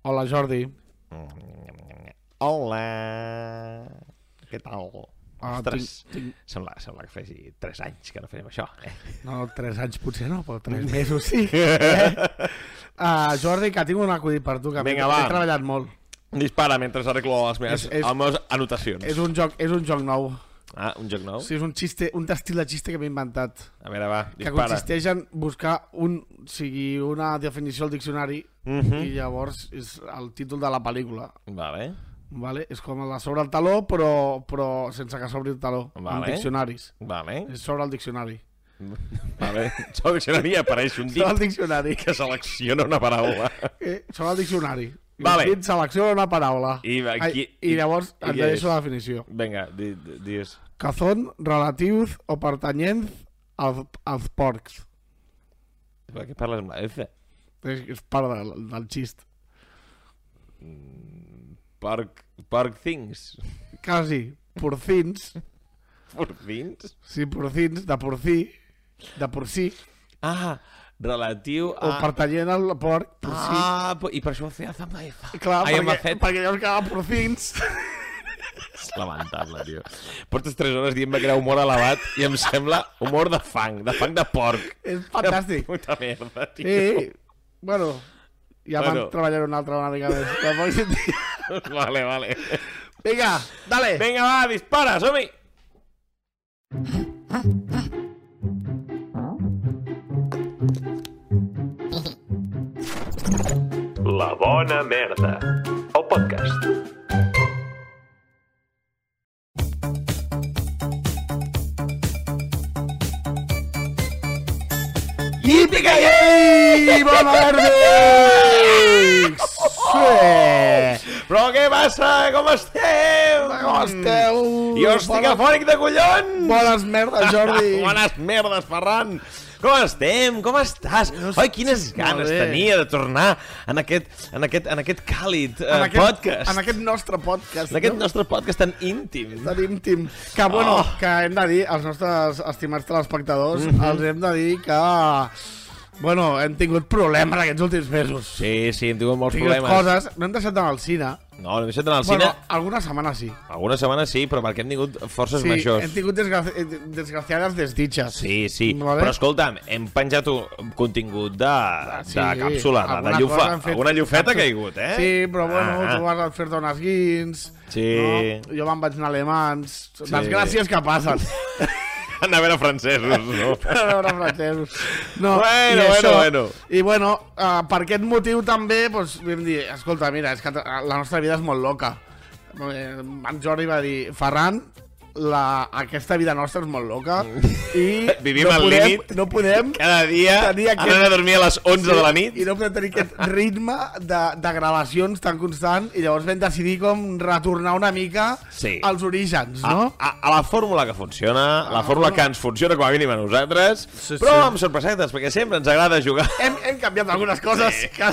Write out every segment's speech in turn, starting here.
Hola, Jordi. Hola. Què tal? Ostres, sembla que faci 3 anys que no fem això. No, 3 anys potser no, però 3 mesos sí. Jordi, que tinc un acudit per tu, que he treballat molt. Dispara mentre arreglo les meves anotacions. És un joc nou. Ah, un joc nou? Sí, és un estil de xiste que m'he inventat. A veure, va, dispara. Que consisteix en buscar una definició al diccionari i llavors és el títol de la pel·lícula. Vale? És com el de sobre el taló, però sense que s'obri el taló. Amb diccionaris. És sobre el diccionari. Vale. Sobre el diccionari apareix un dit que selecciona una paraula. Sobre el diccionari. Vale. I selecciona una paraula. I llavors et deixo la definició. Vinga, digues. Cazón relatius o pertanyents als porcs. Per què parles amb la F? És part del xist. Porc things. Quasi. Porcins. Porcins? Sí, porcins, de porcí. De porcí. Ah, relatiu a... O pertanyent al porc, porcí. Ah, i per això ho feia amb la F. Clar, perquè llavors quedava porcins. És lamentable, tio. Portes 3 hores dient-me que era humor elevat i em sembla humor de fang de porc. És fantàstic. Puta merda, tio. Bueno, ja vam treballar una mica més. Vale. Vinga, dale. Vinga, va, dispara, som-hi. La bona merda, el podcast. Yipi-que-yei! Bona merda! Però què passa? Com esteu? Jo estic afònic de collons! Bones merdes, Jordi! Bones merdes, Ferran! Com estem? Com estàs? Oi, quines ganes tenia de tornar en aquest càlid podcast. En aquest nostre podcast. En aquest nostre podcast tan íntim. Tan íntim. Que, bueno, que hem de dir, als nostres estimats telespectadors, els hem de dir que... Bueno, hem tingut problemes aquests últims mesos. Sí, hem tingut molts problemes. Coses, no hem deixat d'anar al cine. No hem deixat d'anar al cine. Bueno, alguna setmana sí. Alguna setmana sí, però perquè hem tingut forces majors. Sí, hem tingut desgraciades desditxes. Sí. Però escolta'm, hem penjat un contingut de càpsula, de llufa. Alguna llufeta ha caigut, eh? Sí, però bueno, tu vas fer-te unes guins. Sí. Jo me'n vaig anar a alemans. Desgràcies que passen. Anar a veure francesos, no? A veure francesos. No, bueno. I bueno, per aquest motiu també, doncs, vam dir, escolta, mira, és que la nostra vida és molt loca. En Jordi va dir, Ferran, aquesta vida nostra és molt loca i vivim al límit. No podem cada dia anar a dormir a les 11 de la nit i no podem tenir aquest ritme de gravacions tan constant i llavors vam decidir com retornar una mica als orígens, no? A la fórmula que funciona, la fórmula que ens funciona com a mínim a nosaltres, però amb sorpresetes, perquè sempre ens agrada jugar. Hem canviat algunes coses que,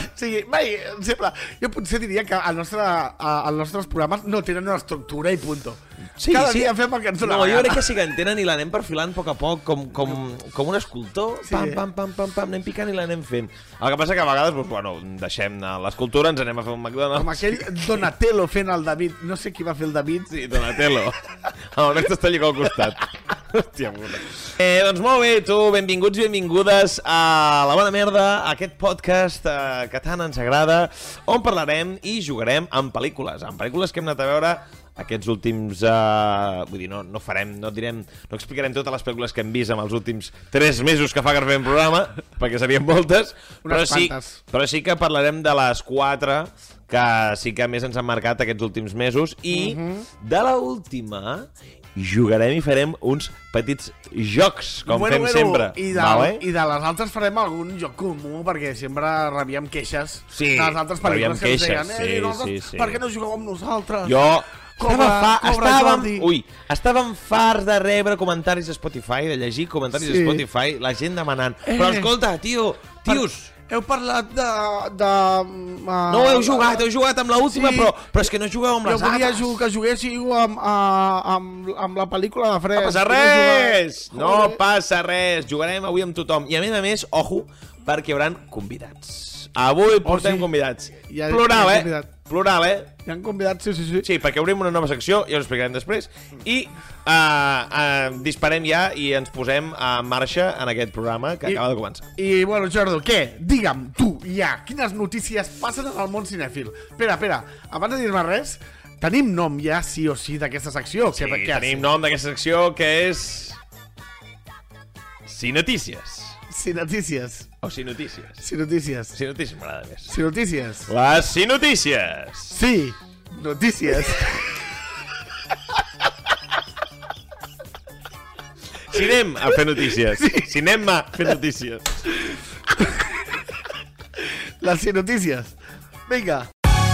jo potser diria que els nostres programes no tenen una estructura i punto. Cada dia fem el que ens dona la gana. Jo crec que sí que en tenen i l'anem perfilant a poc a poc, com un escultor. Pam, anem picant i l'anem fent. El que passa que a vegades, bueno, deixem l'escultura, ens anem a fer un McDonald's. Com aquell Donatello fent el David. No sé qui va fer el David. Sí, Donatello. El Ernesto està allà al costat. Hòstia puta. Doncs molt bé, benvinguts i benvingudes a La Bona Merda, a aquest podcast que tant ens agrada, on parlarem i jugarem amb pel·lícules que hem anat a veure aquests últims... vull dir, no explicarem totes les pel·lícules que hem vist en els últims 3 mesos que fa que fem programa, perquè serien moltes, però sí que parlarem de les 4 que sí que més ens han marcat aquests últims mesos i de l'última jugarem i farem uns petits jocs, com fem sempre. I de les altres farem algun joc comú, perquè sempre rebíem queixes de les altres pel·lícules que ens deien per què no jugueu amb nosaltres? Estàvem farts de rebre comentaris a Spotify, de llegir comentaris a Spotify, la gent demanant, però escolta, tios, heu parlat de... No, heu jugat amb l'última, però és que no jugueu amb les altres. Jo volia que juguéssiu amb la pel·lícula de Fred. No passa res, jugarem avui amb tothom. I a més, ojo, perquè hi haurà convidats. Avui portem convidats. Plural, Plural, Hi ha convidats, sí. Sí, perquè obrim una nova secció, ja us explicarem després, i disparem ja i ens posem en marxa en aquest programa que acaba de començar. I, bueno, Jordi, què? Digue'm, tu, ja, quines notícies passen en el món cinèfil? Espera, abans de dir-me res, tenim nom ja, sí o sí, d'aquesta secció? Sí, tenim nom d'aquesta secció, que és... Cinotícies. Cinotícies. O Cinotícies. Cinotícies. Cinotícies m'agrada més. Cinotícies. Les Cinotícies. Sí, notícies. Cinem a fer notícies. Sí. Cinema a fer notícies. Les Cinotícies. Vinga.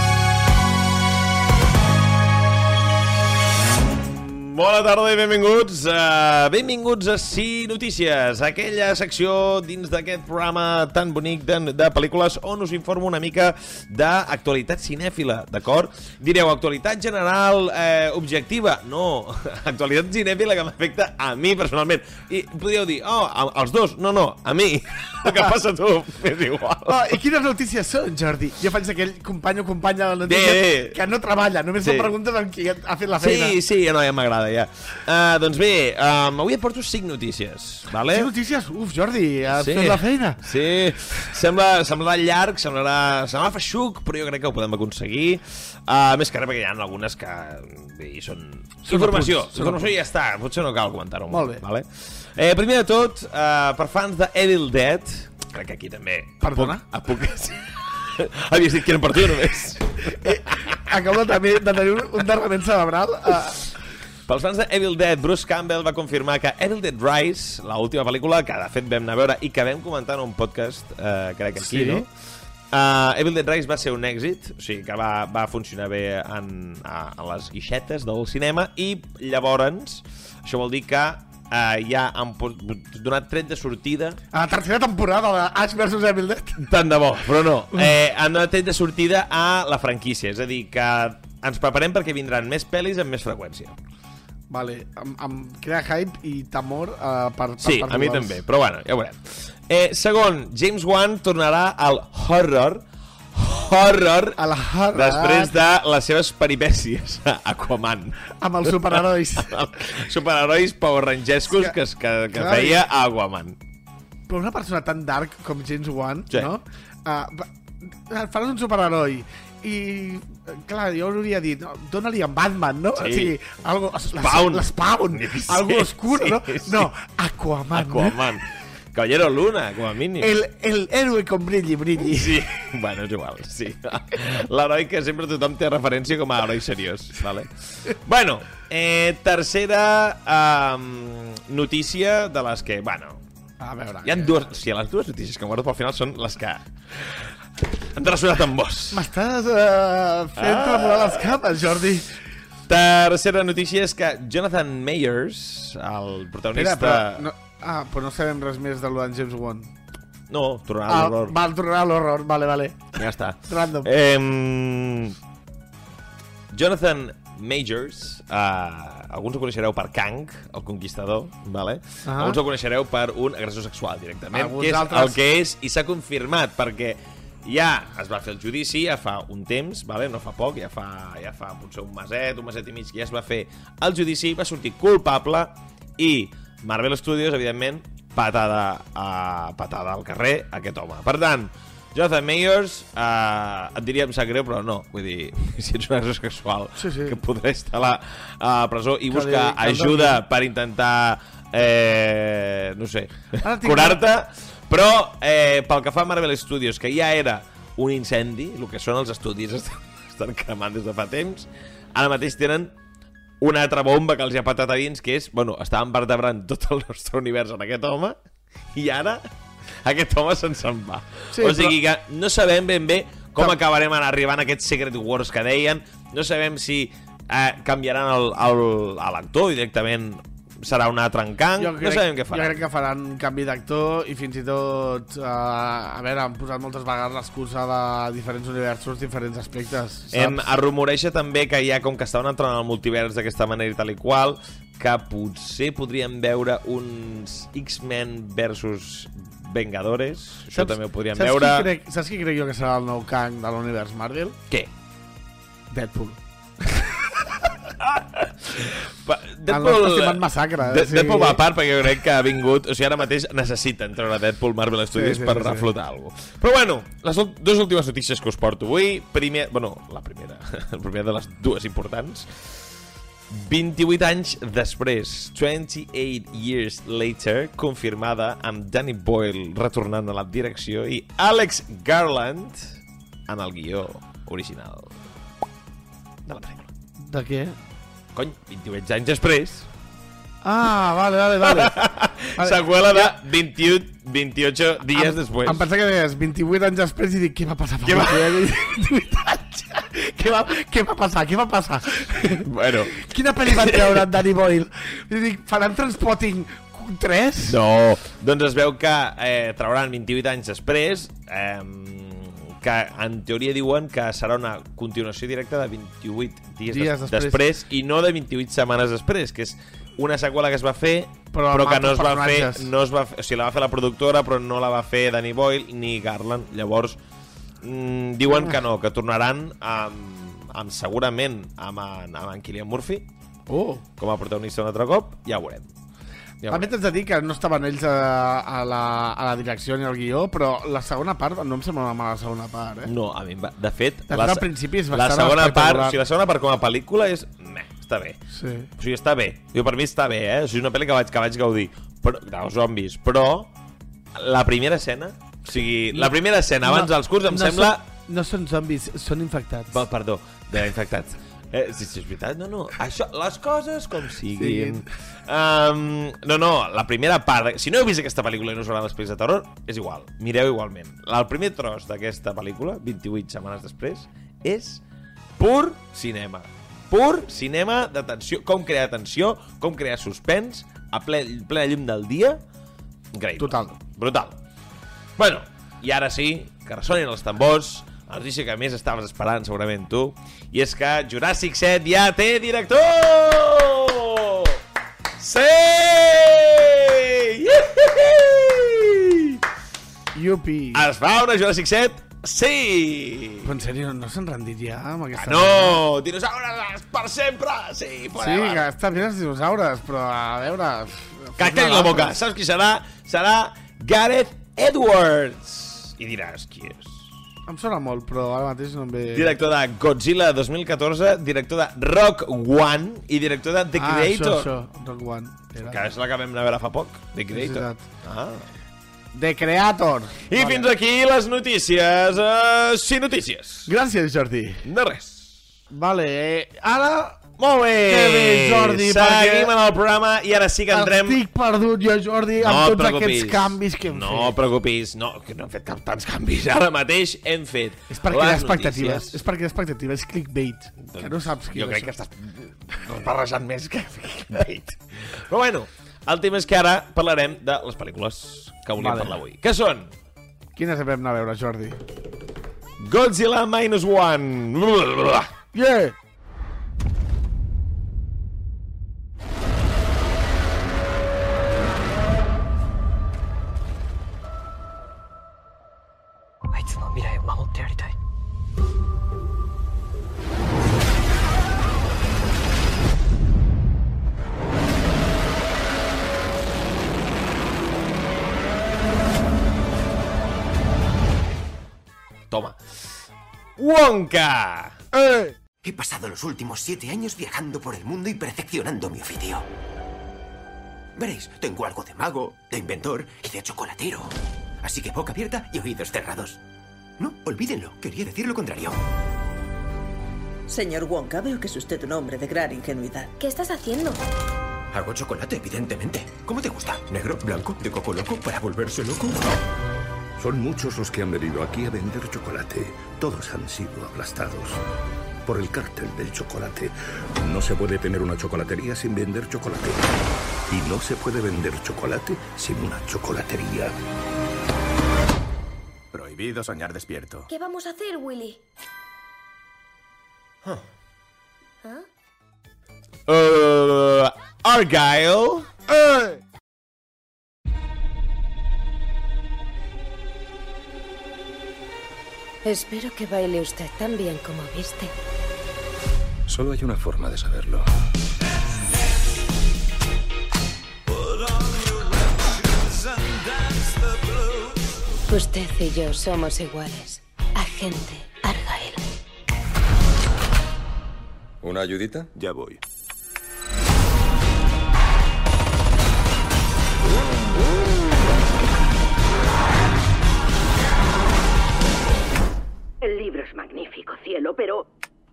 Bona tarda i benvinguts. Benvinguts a Cinotícies, aquella secció dins d'aquest programa tan bonic de pel·lícules on us informo una mica d'actualitat cinèfila, d'acord? Direu, actualitat general objectiva? No, actualitat cinèfila que m'afecta a mi personalment. I podríeu dir, als dos? No, a mi. El que passa a tu és igual. I quines notícies són, Jordi? Jo faig aquell company o companya de la notícia que no treballa, només fa preguntes amb qui ha fet la feina. Sí, ja m'agrada. Ja. Doncs bé, avui et porto 5 notícies, vale? 5 notícies? Uf, Jordi, has fet la feina. Sí, semblarà llarg, semblarà feixuc, però jo crec que ho podem aconseguir. Més que res perquè hi ha algunes que són informació i ja està, potser no cal comentar-ho. Molt bé. Vale? Primer de tot, per fans de Evil Dead, crec que aquí també... Perdona? Havies dit que eren per tu només. Acabo de tenir un derrament cerebral. Pels fans de Evil Dead, Bruce Campbell va confirmar que Evil Dead Rise, l'última pel·lícula que de fet vam anar a veure i que vam comentar en un podcast, crec que aquí, no? Evil Dead Rise va ser un èxit, o sigui que va funcionar bé a les guixetes del cinema i llavors això vol dir que ja han donat tret de sortida a la tercera temporada de Ash vs Evil Dead. Tant de bo, però no. Han donat tret de sortida a la franquícia, és a dir, que ens preparem perquè vindran més pel·lis amb més freqüència. Vale, em crea hype i temor per sí, a mi també, però bueno, ja ho veurem. Segon, James Wan tornarà al horror després de les seves peripècies a Aquaman. Amb els superherois. Superherois powerrangescos que feia a Aquaman. Però una persona tan dark com James Wan, no? Faràs un superheroi i, clar, jo hauria dit, dona-li en Batman, no? Sí. O sigui, l'Spawn, algo oscur, no? No, Aquaman. Caballero Luna, com a mínim. El héroe con brilli. Sí, bueno, és igual, sí. L'heroi que sempre tothom té referència com a heroi seriós, vale? Bueno, tercera notícia de les que, bueno... A veure... Hi ha dues... O sigui, les dues notícies que em guardo pel final són les que han ressonat amb vos. M'estàs fent tremolar les capes, Jordi. Tercera notícia és que Jonathan Majors, el protagonista... Però no sabem res més de l'Uan James Wan. No, tornarà a l'horror. Tornarà a l'horror, vale. Ja està. Random. Jonathan Majors, alguns el coneixereu per Kang, el Conquistador, vale? Alguns el coneixereu per un agressor sexual directament, que és el que és, i s'ha confirmat, perquè ja es va fer el judici, ja fa un temps, vale? No fa poc, ja fa potser un meset i mig, que ja es va fer el judici, va sortir culpable i Marvel Studios, evidentment, patada al carrer aquest home. Per tant, Jonathan Majors, et diria em sap greu, però no. Vull dir, si ets un agressor sexual, que podrà estar a la presó i buscar ajuda per intentar, no sé, curar-te. Però pel que fa a Marvel Studios, que ja era un incendi, el que són els estudis estan cremant des de fa temps, ara mateix tenen una altra bomba que els ha patat a dins, que és, bueno, estàvem vertebrant tot el nostre univers en aquest home, i ara aquest home se'n va. Sí, o sigui que no sabem ben bé com acabarem arribant a aquests Secret Wars que deien, no sabem si canviaran l'actor directament, serà un altre encant, no sabem què faran. Jo crec que faran canvi d'actor i fins i tot, a veure, han posat moltes vegades l'excusa de diferents universos, diferents aspectes, saps? Es rumoreja també que ja, com que estaven entrant al multivers d'aquesta manera i tal i qual, que potser podríem veure uns X-Men versus Vengadores. Això també ho podríem veure. Saps qui crec jo que serà el nou Kang de l'univers Marvel? Què? Deadpool. Deadpool massacre. Deadpool va a part perquè jo crec que ha vingut... O sigui, ara mateix necessiten treure Deadpool Marvel Studios per reflotar alguna cosa. Però bueno, les dues últimes notícies que us porto avui. La primera de les dues importants. 28 anys després, 28 years later, confirmada amb Danny Boyle retornant a la direcció i Alex Garland en el guió original de la pel·lícula. De què? Cony, 28 anys després. Ah, vale. Seqüela de 28 dies després. Em pensava que deies 28 anys després i dic, què va passar? Què va passar? Bueno. Quina pel·li van treure en Danny Boyle? I dic, faran Transpotting 3? No, doncs es veu que trauran 28 anys després, que en teoria diuen que serà una continuació directa de 28 dies després i no de 28 setmanes després, que és una seqüela que es va fer però que no es va fer, o sigui, la va fer la productora però no la va fer Danny Boyle ni Garland. Llavors diuen que no, que tornaran segurament amb en Cillian Murphy com a protagonista un altre cop. Ja ho veurem. També t'haig de dir que no estaven ells a la direcció ni al guió, però la segona part no em sembla una mala segona part, No, a mi, de fet, al principi és bastant la segona part, o sigui, la segona part com a pel·lícula és... està bé. Sí. O sigui, està bé. Jo, per mi està bé, O sigui, és una pel·li que vaig gaudir. Dels zombis. Però la primera escena... O sigui, la primera escena abans dels curts em sembla... No són zombis, són infectats. Perdó, infectats. Si és veritat, no. Això, les coses com siguin. No, la primera part... Si no heu vist aquesta pel·lícula i no us agraden les pel·lis de terror, és igual. Mireu igualment. El primer tros d'aquesta pel·lícula, 28 setmanes després, és pur cinema. Pur cinema de tensió. Com crear tensió, com crear suspens a plena llum del dia. Increïble. Total. Brutal. Bueno, i ara sí, que ressonin els tambors. La notícia que més estaves esperant, segurament tu, i és que Jurassic 7 ja té director! Sí! Yupi! Es fa una Jurassic 7? Sí! Però en sèrio, no s'han rendit ja amb aquesta... No! Dinosaures per sempre! Sí, forever! Sí, que estan bé els dinosaures, però a veure... Que calli la boca! Saps qui serà? Serà Gareth Edwards! I diràs, qui és? Em sona molt, però ara mateix no em ve... Director de Godzilla 2014, director de Rock One i director de The Creator. Això, Rock One. Que és la que vam anar a veure fa poc, The Creator. The Creator. I fins aquí les notícies. Sí, notícies. Gràcies, Jordi. De res. Vale, ara... Molt bé! Que bé, Jordi, seguim en el programa i ara sí que entrem... Estic perdut jo, Jordi, amb tots aquests canvis que hem fet. No et preocupis, que no hem fet tants canvis. Ara mateix hem fet és perquè hi ha expectatives. És perquè hi ha expectatives, és clickbait. Que no saps què és. Jo crec que estàs barrejant més que clickbait. Però bueno, el tema és que ara parlarem de les pel·lícules que volíem parlar avui. Què són? Quines vam anar a veure, Jordi? Godzilla -1. Yeah! Toma. ¡Wonka! He pasado los últimos 7 años viajando por el mundo y perfeccionando mi oficio. Veréis, tengo algo de mago, de inventor y de chocolatero. Así que boca abierta y oídos cerrados. No, olvídenlo, quería decir lo contrario. Señor Wonka, veo que es usted un hombre de gran ingenuidad. ¿Qué estás haciendo? Hago chocolate, evidentemente. ¿Cómo te gusta? ¿Negro, blanco, de coco loco, para volverse loco? Son muchos los que han venido aquí a vender chocolate. Todos han sido aplastados por el cártel del chocolate. No se puede tener una chocolatería sin vender chocolate. Y no se puede vender chocolate sin una chocolatería. Prohibido soñar despierto. ¿Qué vamos a hacer, Willy? Argyle. Espero que baile usted tan bien como viste. Solo hay una forma de saberlo. Usted y yo somos iguales. Agente Argyle. ¿Una ayudita? Ya voy. El libro es magnífico, cielo, pero...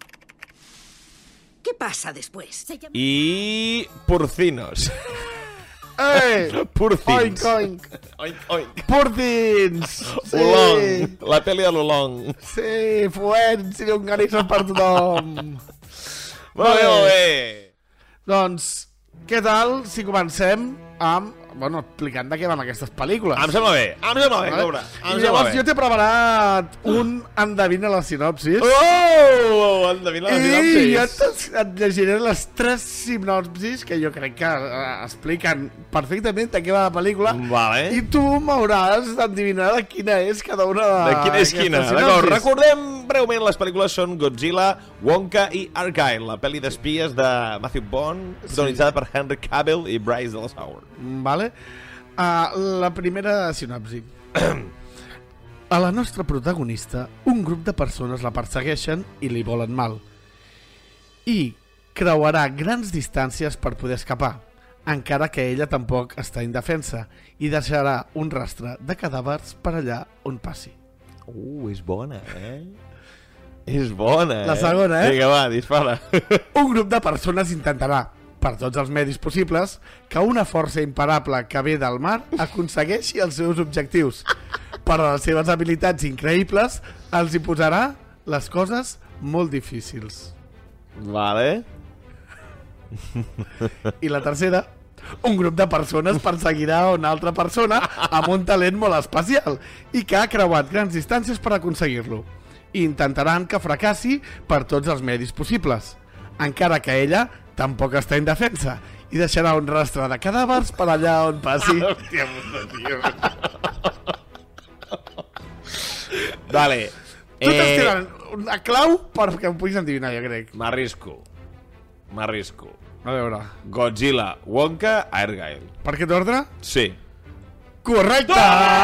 ¿Qué pasa después? I... porcinos. Oink, oink. Oink, oink. Porcins! Sí. Olong. La pel·li de l'Olong. Sí, fuents i llonganisses per tothom. Molt bé. Doncs, què tal si comencem amb... Bueno, explicant de què van aquestes pel·lícules. Em sembla bé, Cobra. I llavors jo t'he preparat un endevina la sinopsis. Oh! Endevina la sinopsis. I jo et llegiré les 3 sinopsis que jo crec que expliquen perfectament de què va la pel·lícula. Vale. I tu m'hauràs d'endevinar de quina és cada una de quina és quina. D'acord, recordem breument, les pel·lícules són Godzilla, Wonka i Argyle, la pel·li d'espies de Matthew Vaughn, protagonitzada per Henry Cavill i Bryce Dallas Howard. Vale. La primera sinopsi. A la nostra protagonista, un grup de persones la persegueixen i li volen mal. I creuarà grans distàncies per poder escapar, encara que ella tampoc està indefensa, i deixarà un rastre de cadàvers per allà on passi. És bona, És bona, La segona, Vinga, va, dispara. Un grup de persones intentarà, per tots els medis possibles, que una força imparable que ve del mar aconsegueixi els seus objectius. Però les seves habilitats increïbles els hi posarà les coses molt difícils. Vale. I la tercera, un grup de persones perseguirà una altra persona amb un talent molt especial i que ha creuat grans distàncies per aconseguir-lo. I intentaran que fracassi per tots els medis possibles, encara que ella tampoc està indefensa i deixarà un rastre de cadàvers per allà on passi. Hòstia puta, tio. Vale. Tu t'has tirat una clau perquè em puguis endevinar, jo crec. M'arrisco. A veure. Godzilla, Wonka, Argyle. Per aquest ordre? Sí. Correcte!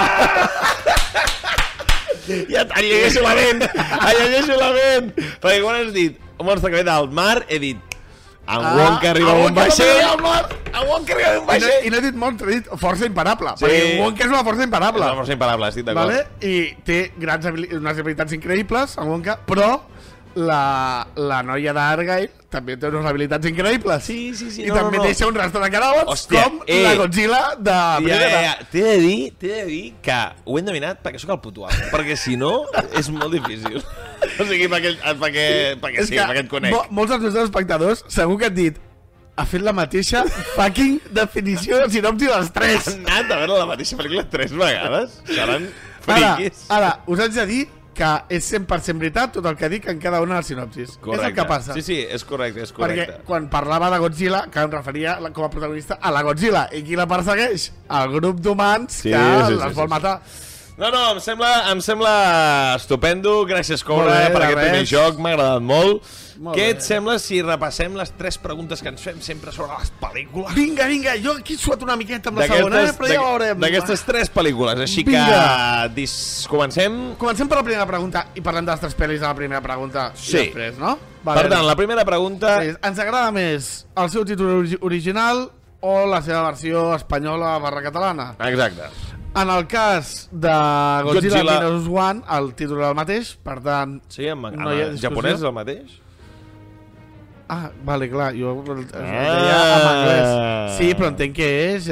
Ja et llegeixo la ment! Perquè quan has dit un monstre que ve del mar, he dit Wonka arriba a un vaixell. I no he dit monstre, he dit força imparable. Sí. Perquè Wonka és una força imparable. És una força imparable, estic d'acord. Vale? I té unes habilitats increïbles, el Wonka, però la noia d'Argyle també té unes habilitats increïbles. Sí. I també deixa un rastre de cadàvers com la Godzilla de primera. T'he de dir que ho he endevinat perquè sóc el puto amo. Perquè si no, és molt difícil. O sigui, perquè sí, perquè et conec. Molts dels nostres espectadors segur que han dit ha fet la mateixa fucking definició de sinopsi dels 3. Han anat a veure la mateixa pel·lícula 3 vegades. Seran friquis. Ara, us haig de dir que és 100% veritat tot el que dic en cada una de les sinopsis. Correcte. És el que passa. Sí, és correcte. Perquè quan parlava de Godzilla, que em referia com a protagonista a la Godzilla. I qui la persegueix? El grup d'humans que les vol matar. No, em sembla estupendo. Gràcies, Cobra, per aquest primer joc. M'ha agradat molt. Què et sembla si repassem les 3 preguntes que ens fem sempre sobre les pel·lícules? Vinga, jo aquí suat una miqueta amb la segona, però ja veurem. D'aquestes 3 pel·lícules, així que comencem? Comencem per la primera pregunta i parlem de les 3 pel·lis de la primera pregunta i després, no? Per tant, la primera pregunta... Ens agrada més el seu títol original o la seva versió espanyola / catalana? Exacte. En el cas de Godzilla Minus One, el títol és el mateix, per tant... Sí, en japonès és el mateix? Ah, vale, clar, jo deia en anglès. Sí, però entenc que és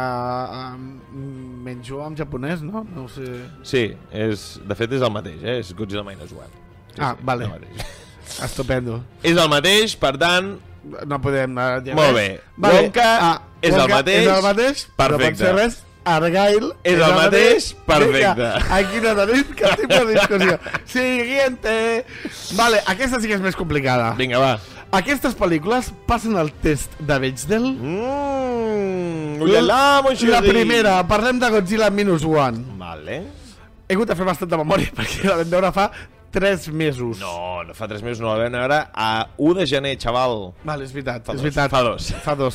menjo en japonès, no? No ho sé. Sí, de fet és el mateix, és Godzilla Minus One. Vale. Estupendo. És el mateix, per tant... No podem dir molt bé. Wonka és el mateix. És el mateix, però pot ser res. Argyle és el mateix, perfecte. Aquí no tenim cap tipus de discussió. Siguiente. Vale, aquesta sí que és més complicada. Vinga, va. Aquestes pel·lícules passen el test de Bechdel. La primera, parlem de Godzilla Minus One. Vale. He hagut de fer bastanta memòria perquè la vam veure fa 3 mesos. No fa 3 mesos, no la vam veure a 1 de gener, xaval. Vale, és veritat. Fa 2.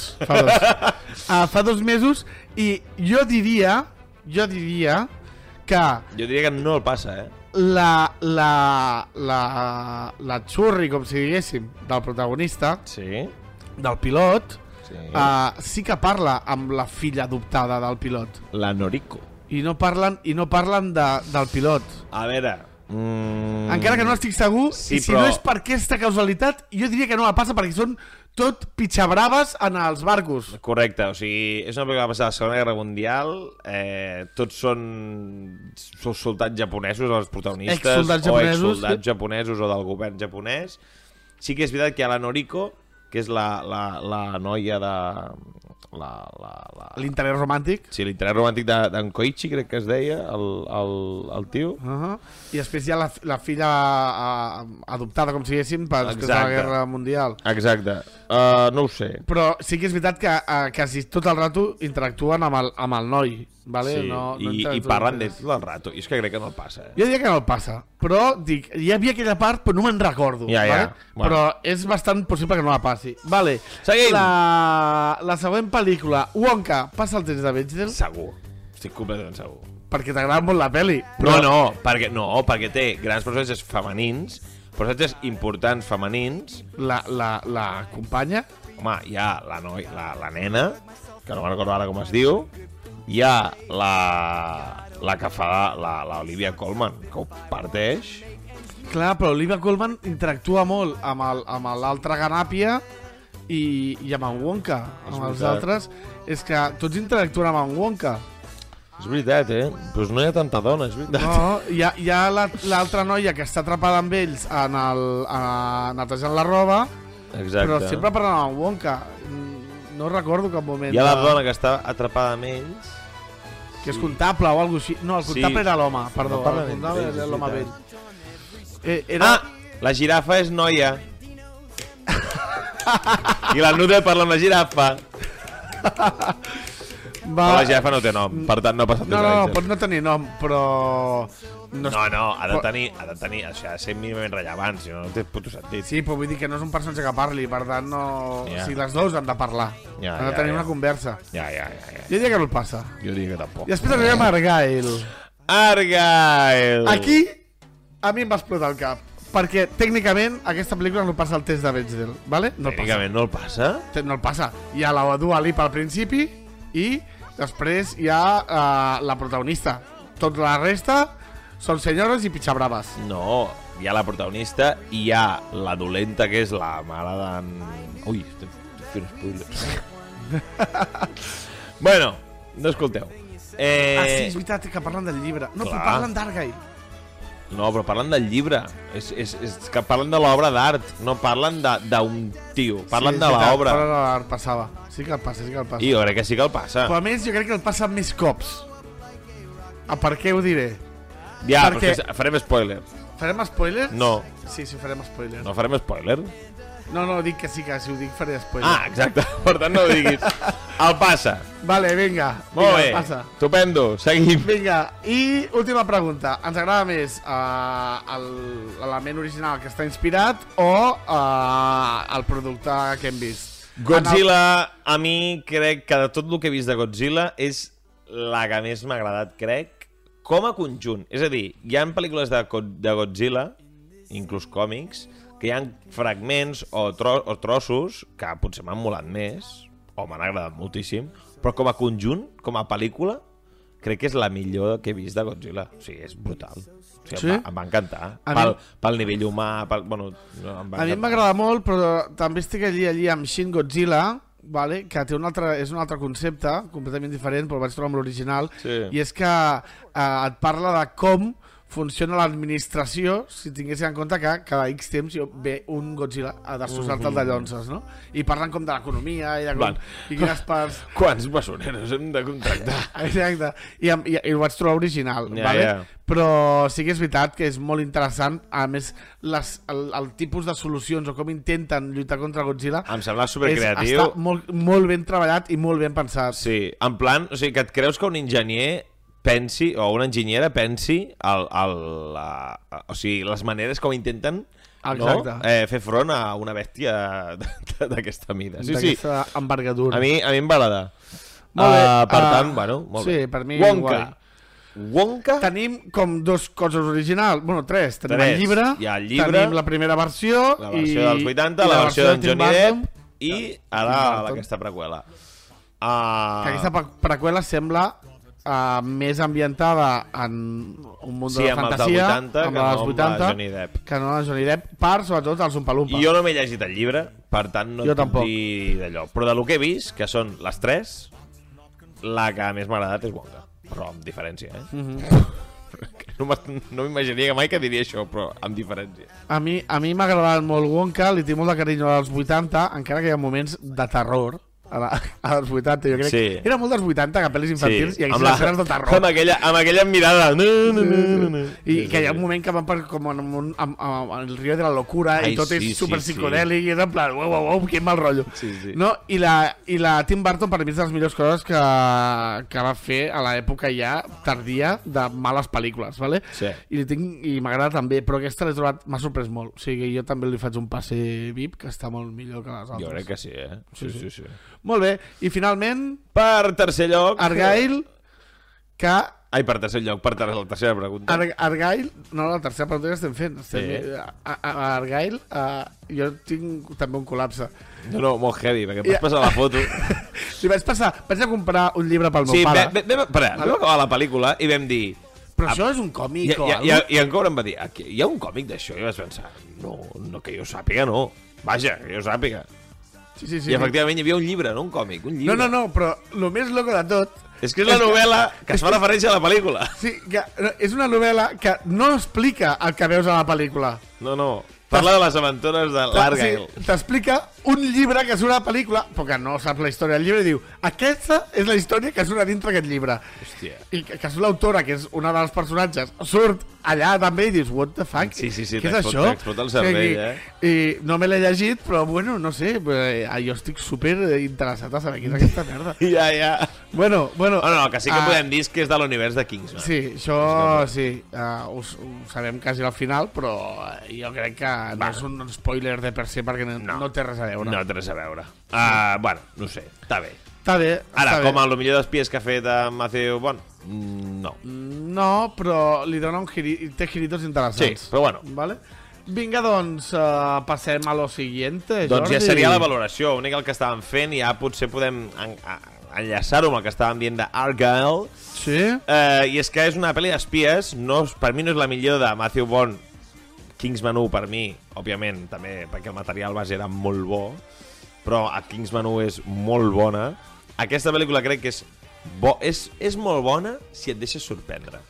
Fa 2 mesos i jo diria que... Jo diria que no el passa, La xurri, com si diguéssim, del protagonista, del pilot, sí que parla amb la filla adoptada del pilot. La Noriko. I no parlen del pilot. A veure... Encara que no estic segur, i si no és per aquesta causalitat, jo diria que no la passa perquè són tot pitxabraves en els barcos. Correcte, o sigui, és una pel·lícula que va passar a la Segona Guerra Mundial, tots són soldats japonesos, els protagonistes, exsoldats japonesos o del govern japonès. Sí que és veritat que hi ha la Noriko, que és la noia de... L'interès romàntic. Sí, l'interès romàntic d'en Koichi, crec que es deia, el tio. I després hi ha la filla adoptada, com si diguéssim, després de la Guerra Mundial. Exacte. No ho sé. Però sí que és veritat que quasi tot el rato interactuen amb el noi. Vale? Sí, i parlen d'ell tot el rato. I és que crec que no el passa. Jo diria que no el passa. Però dic, hi havia aquella part, però no me'n recordo. Vale? Bueno. Però és bastant possible que no la passi. Vale. Seguim. La següent pel·lícula, Wonka, passa el test de Bechdel? Segur. Estic completament segur. Perquè t'agrada molt la pel·li. Però... perquè té grans personatges femenins, personatges importants femenins. La companya? Home, hi ha la nena, que no me'n recordo ara com es diu. Hi ha la que fa l'Olivia Colman, que ho parteix. Clar, però Olivia Colman interactua molt amb l'altre Ganàpia i amb en Wonka. Amb els altres, és que tots interactuen amb en Wonka. És veritat, Doncs no hi ha tanta dona, és veritat. No, hi ha l'altra noia que està atrapada amb ells netejant la roba. Exacte. Però sempre parlant amb en Wonka. No recordo cap moment. Hi ha la dona que està atrapada amb ells. Que és comptable o alguna cosa així. No, el comptable era l'home, perdó. El comptable era l'home vell. La girafa és noia. I la Noodle parla amb la girafa. La girafa no té nom, per tant no ha passat No, pot no tenir nom, però... No, ha de tenir, això ha de ser mínimament rellevant, si no té puto sentit. Sí, però vull dir que no és un personatge que parli, per tant no... O sigui, les dues han de parlar, han de tenir una conversa. Ja. Jo diria que no el passa. Jo diria que tampoc. I després arribem a Argyle. Aquí, a mi em va explotar el cap. Perquè tècnicament aquesta pel·lícula no passa el test de Bechdel, ¿vale? Tècnicament no el passa? No el passa. Hi ha la Dua Lipa al principi i després hi ha la protagonista. Tota la resta són senyores i pitxabraves. No, hi ha la protagonista i hi ha la dolenta, que és la mare d'en... Ui, estic fent spoilers. Bueno, no escolteu. Sí, és veritat que parlen del llibre. No, però parlen d'Argyle. No, però parlen del llibre. És que parlen de l'obra d'art, no parlen d'un tio. Parlen de l'obra. Parlen de l'art, passava. Sí que el passa. I jo crec que sí que el passa. Però a més, jo crec que el passa més cops. Per què ho diré? Ja, perquè... farem spoiler. Farem spoiler? No. Sí, farem spoiler. No farem spoiler? No, dic que sí, que si ho dic faré spoiler. Ah, exacte, per tant no ho diguis. El passa. Vale, vinga. Molt bé, estupendo, seguim. Vinga, i última pregunta. Ens agrada més l'element original que està inspirat o el producte que hem vist? Godzilla, a mi crec que de tot el que he vist de Godzilla és la que més m'ha agradat, crec, com a conjunt. És a dir, hi ha pel·lícules de Godzilla, inclús còmics, que hi ha fragments o trossos que potser m'han molat més, o m'han agradat moltíssim, però com a conjunt, com a pel·lícula, crec que és la millor que he vist de Godzilla. O sigui, és brutal. O sigui, em va encantar. Pel nivell humà, bueno, a mi m'agrada molt, però també estic allí amb Shin Godzilla, vale, que té és un altre concepte completament diferent, però el vaig trobar amb l'original, i és que et parla de com funciona l'administració si tinguessin en compte que cada X temps ve un Godzilla a destrossar-te el de llonses, no? I parlen com de l'economia i quines parts... Quants bessoneros hem de contractar? Exacte, i ho vaig trobar original, vale? Però sí que és veritat que és molt interessant, a més el tipus de solucions o com intenten lluitar contra Godzilla em sembla supercreatiu, està molt ben treballat i molt ben pensat. Sí, en plan, o sigui, que et creus que un enginyer pensi, o una enginyera pensi o sigui, les maneres com intenten fer front a una bèstia d'aquesta mida. D'aquesta envergadura. A mi em va agradar. Per tant, bueno, molt bé. Sí, per mi... Wonka? Tenim com dos coses originals, bueno, tres. Tenim el llibre, tenim la primera versió, la versió dels 80, la versió d'en Johnny Depp i ara aquesta preqüela. Aquesta preqüela sembla més ambientada en un món de fantasia, amb els 80, que no amb Johnny Depp, per sobretot els Umpa-Lumpa. Jo no m'he llegit el llibre, per tant no et puc dir d'allò. Però del que he vist, que són les tres, la que més m'ha agradat és Wonka. Però amb diferència, No m'imaginaria mai que diria això, però amb diferència. A mi m'ha agradat molt Wonka, li tinc molt de carinyo als 80, encara que hi ha moments de terror als 80, jo crec que era molt dels 80, que pel·lis infantils i haguessin escenes de terror. Amb aquella mirada. I que hi ha un moment que van per com en el río de la locura i tot és super psicodèlic i és en plan, uau, quin mal rotllo. I la Tim Burton per mi és de les millors coses que va fer a l'època ja tardia de males pel·lícules, vale? I m'agrada també, però aquesta l'he trobat, m'ha sorprès molt, o sigui, jo també li faig un passe VIP que està molt millor que les altres. Jo crec que sí, Sí. Molt bé, i finalment per tercer lloc Argyle, que... Ai, per tercer lloc, per la tercera pregunta. Argyle, no, la tercera pregunta que estem fent. Argyle, jo tinc també un col·lapse. No, molt heavy, perquè em vas passar la foto. Li vaig a comprar un llibre pel meu pare. Vam acabar la pel·lícula i vam dir... Però això és un còmic o alguna cosa? I en Cobra em va dir, hi ha un còmic d'això? I vaig pensar, no, que jo sàpiga, no. Vaja, que jo sàpiga. Sí. I efectivament hi havia un llibre, no un còmic, un llibre. No, però el més loco de tot... És que és la novel·la que es fa referència a la pel·lícula. Sí, és una novel·la que no explica el que veus a la pel·lícula. No. Parla de les aventures de l'Argyle. Sí, t'explica un llibre que surt a la pel·lícula, però que no saps la història del llibre, i diu, aquesta és la història que surt a dintre aquest llibre. Hòstia. I que surt l'autora, que és una dels personatges, surt allà també i dius, what the fuck? Sí, què és això? T'explota el cervell, I no me l'he llegit, però bueno, no sé, jo estic super interessat a saber què és aquesta merda. Ja. Bueno. No, que sí que podem dir que és de l'univers de Kingsman. Sí, això sí, ho sabem quasi al final, però jo crec que no és un spoiler de per se perquè no té res a veure. No té res a veure. Bueno, no sé, està bé. Ara, com el millor d'espies que ha fet Matthew Bond, no. No, però li dona té giritos interessants. Sí, però bueno. Vale? Vinga, doncs, passem a lo siguiente, Jordi. Doncs ja seria la valoració, únic el que estàvem fent, i ja potser podem enllaçar-ho amb el que estàvem dient d'Argyle. Sí. I és que és una pel·li d'espies, per mi no és la millor de Matthew Bond. Kingsman 1 per mi, òbviament, també perquè el material base era molt bo, però a Kingsman 1 és molt bona. Aquesta pel·lícula crec que és molt bona si et deixes sorprendre.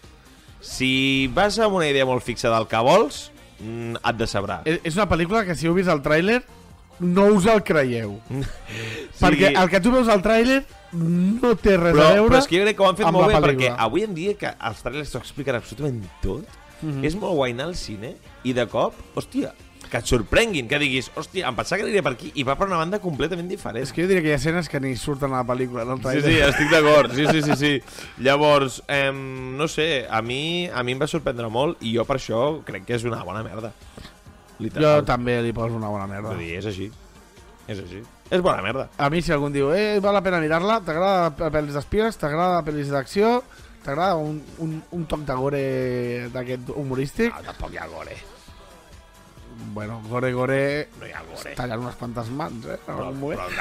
Si vas amb una idea molt fixa del que vols, et decebrà. És una pel·lícula que si heu vist el tràiler no us el creieu. Perquè el que tu veus al tràiler no té res a veure. Però és que jo crec que ho han fet molt bé, perquè avui en dia que els tràilers t'ho expliquen absolutament tot, és molt guai anar al cine i de cop, hòstia, que et sorprenguin, que diguis, hòstia, em pensava que aniria per aquí i va per una banda completament diferent. És que jo diria que hi ha escenes que ni surten a la pel·lícula, no? Sí, estic d'acord, sí. Llavors, no sé, a mi em va sorprendre molt i jo per això crec que és una bona merda. Literal. Jo també li poso una bona merda. Vull dir, és així. És bona merda. A mi si algú diu, val la pena mirar-la, t'agrada pel·lis d'espies, t'agrada pel·lis d'acció, t'agrada un toc de gore d'aquest humorístic? No, tampoc hi ha gore. Bueno, gore... No hi ha gore. Tallant unes quantes mans, Però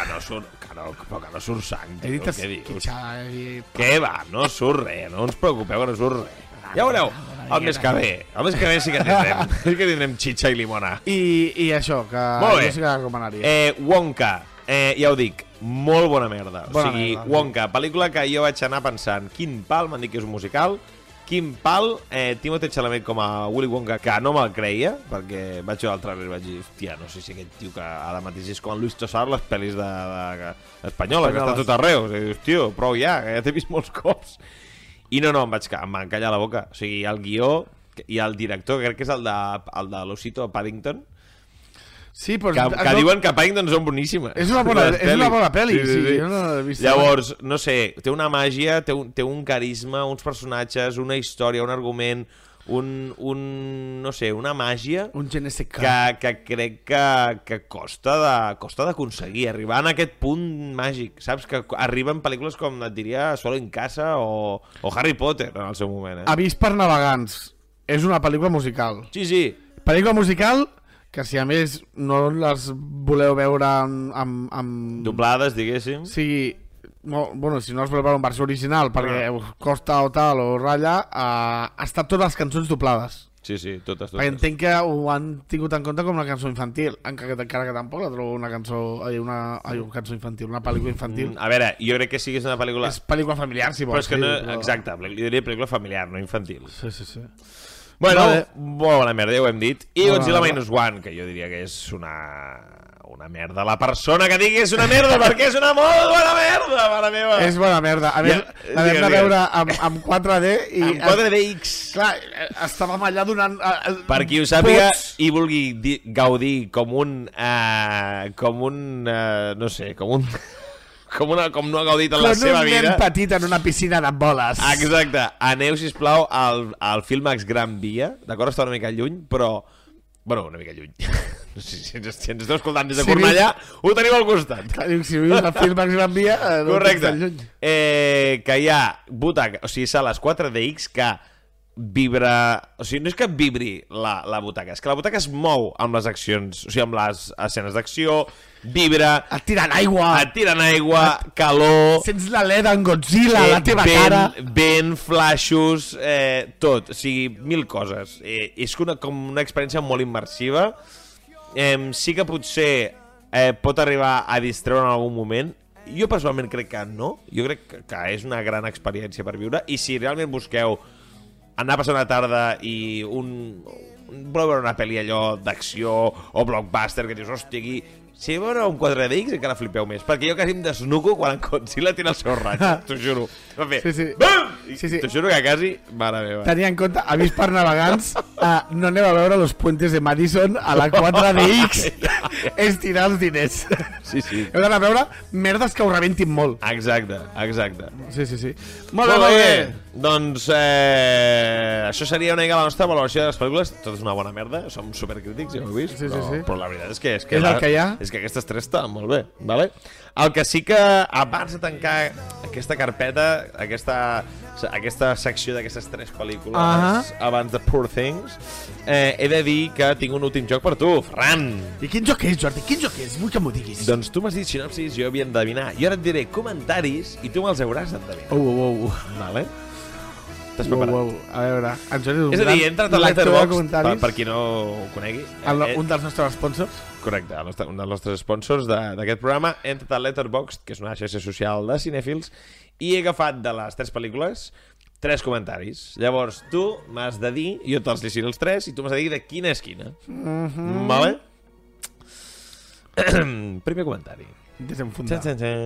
que no surt sang. He dit què dius? Què va? No surt res, no us preocupeu que no surt res. Ja veureu, el mes que ve sí que tindrem. Sí que tindrem xitxa i limona. I això, que jo sí que recomanaria. Wonka, ja ho dic, molt bona merda. Wonka, pel·lícula que jo vaig anar pensant, quin pal, m'han dit que és un musical, quin pal, Timothée Chalamet com a Willy Wonka, que no me'l creia, perquè vaig veure el trailer i vaig dir, hòstia, no sé si aquest tio que ara mateix és com en Luis Tosar, les pel·lis espanyoles, que està tot arreu. Hòstia, prou ja, que ja t'he vist molts cops. I no, em va encallar la boca. O sigui, el guió i el director, crec que és el de l'Osito Paddington. Sí, però... Que diuen que Paddington són boníssimes. És una bona pel·li, sí. Jo no l'he vist. Llavors, no sé, té una màgia, té un carisma, uns personatges, una història, un argument, no sé, una màgia que crec que costa d'aconseguir, arribar en aquest punt màgic, saps? Que arriben pel·lícules com et diria Solo en casa o Harry Potter en el seu moment. Avís per navegants. És una pel·lícula musical. Sí. Pel·lícula musical que si a més no les voleu veure amb... doblades, diguéssim. Sí, bueno, si no les voleu veure en versió original perquè costa o tal o ratlla, està totes les cançons doblades. Sí, totes. Perquè entenc que ho han tingut en compte com una cançó infantil, encara que tampoc la trobo una cançó infantil, una pel·lícula infantil. A veure, jo crec que sí que és una pel·lícula... És pel·lícula familiar, si vols. Exacte, jo diria pel·lícula familiar, no infantil. Sí. Bueno, bona merda, ja ho hem dit. I Godzilla Minus One, que jo diria que és una merda. La persona que digui és una merda, perquè és una molt bona merda, mare meva. És bona merda. A més, la vam de veure amb 4D i... Amb 4DX. Clar, estàvem allà donant... Per qui ho sàpiga i vulgui gaudir com no sé, com no ha gaudit en la seva vida. Com un nen petit en una piscina de boles. Exacte. Aneu, sisplau, al Filmax Gran Via. D'acord, està una mica lluny, però... Bueno, una mica lluny. No sé si ens esteu escoltant des de Cornellà, ho tenim al costat. Si vius al Filmax Gran Via, no correcte. Tan lluny. Que hi ha butaca, o sigui, sales 4DX que vibra... O sigui, no és que vibri la butaca, és que la butaca es mou amb les accions, o sigui, amb les escenes d'acció, vibra... Et tiren aigua, calor... Sents l'alè d'en Godzilla a la teva cara... Vent, flaixos, tot, o sigui, mil coses. És com una experiència molt immersiva. Sí que potser pot arribar a distreure en algun moment. Jo personalment crec que no. Jo crec que és una gran experiència per viure. I si realment busqueu anar a passar una tarda i voleu veure una pel·li allò d'acció o blockbuster que dius, hòstia, aquí... Si veure un 4DX encara flipeu més, perquè jo quasi em desnuco quan en Godzilla tira el seu raig, t'ho juro. Sí. T'ho juro que quasi... Mare meva. Tenia en compte, avís per navegants, no aneu a veure Los Puentes de Madison a la 4DX, és tirar els diners. Sí. Heu d'anar a veure merdes que ho rebentin molt. Exacte. Sí. Molt bé. Doncs això seria una mica la nostra valoració de les pel·lícules. Tot és una bona merda, som supercrítics, ja ho heu vist, però la veritat és que és el que hi ha. És que aquestes tres estaven molt bé, vale? El que sí que, abans de tancar aquesta carpeta, aquesta secció d'aquestes tres pel·lícules, abans de Poor Things, he de dir que tinc un últim joc per tu, Ferran. I quin joc és, Jordi? Quin joc és? Vull que m'ho diguis. Doncs tu m'has dit sinopsis, jo havia d'endevinar. Jo ara et diré comentaris i tu me'ls hauràs d'endevinar. Vale? T'has preparat? A veure, en Jordi és un és a dir, entra't a Letterboxd, per qui no ho conegui. Un dels nostres sponsors. Correcte, un dels nostres sponsors d'aquest programa. He entrat a Letterboxd, que és una xarxa social de cinèfils, i he agafat de les tres pel·lícules 3 comentaris. Llavors, tu m'has de dir, jo te'ls llegiré els 3, i tu m'has de dir de quina és quina. Vale? Primer comentari. Desenfundar.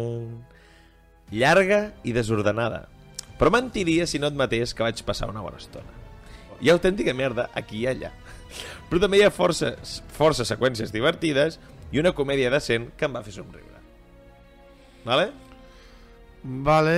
Llarga i desordenada. Però mentiria si no admetés que vaig passar una bona estona. Hi ha autèntica merda aquí i allà. Però també hi ha força seqüències divertides i una comèdia decent que em va fer somriure. Vale?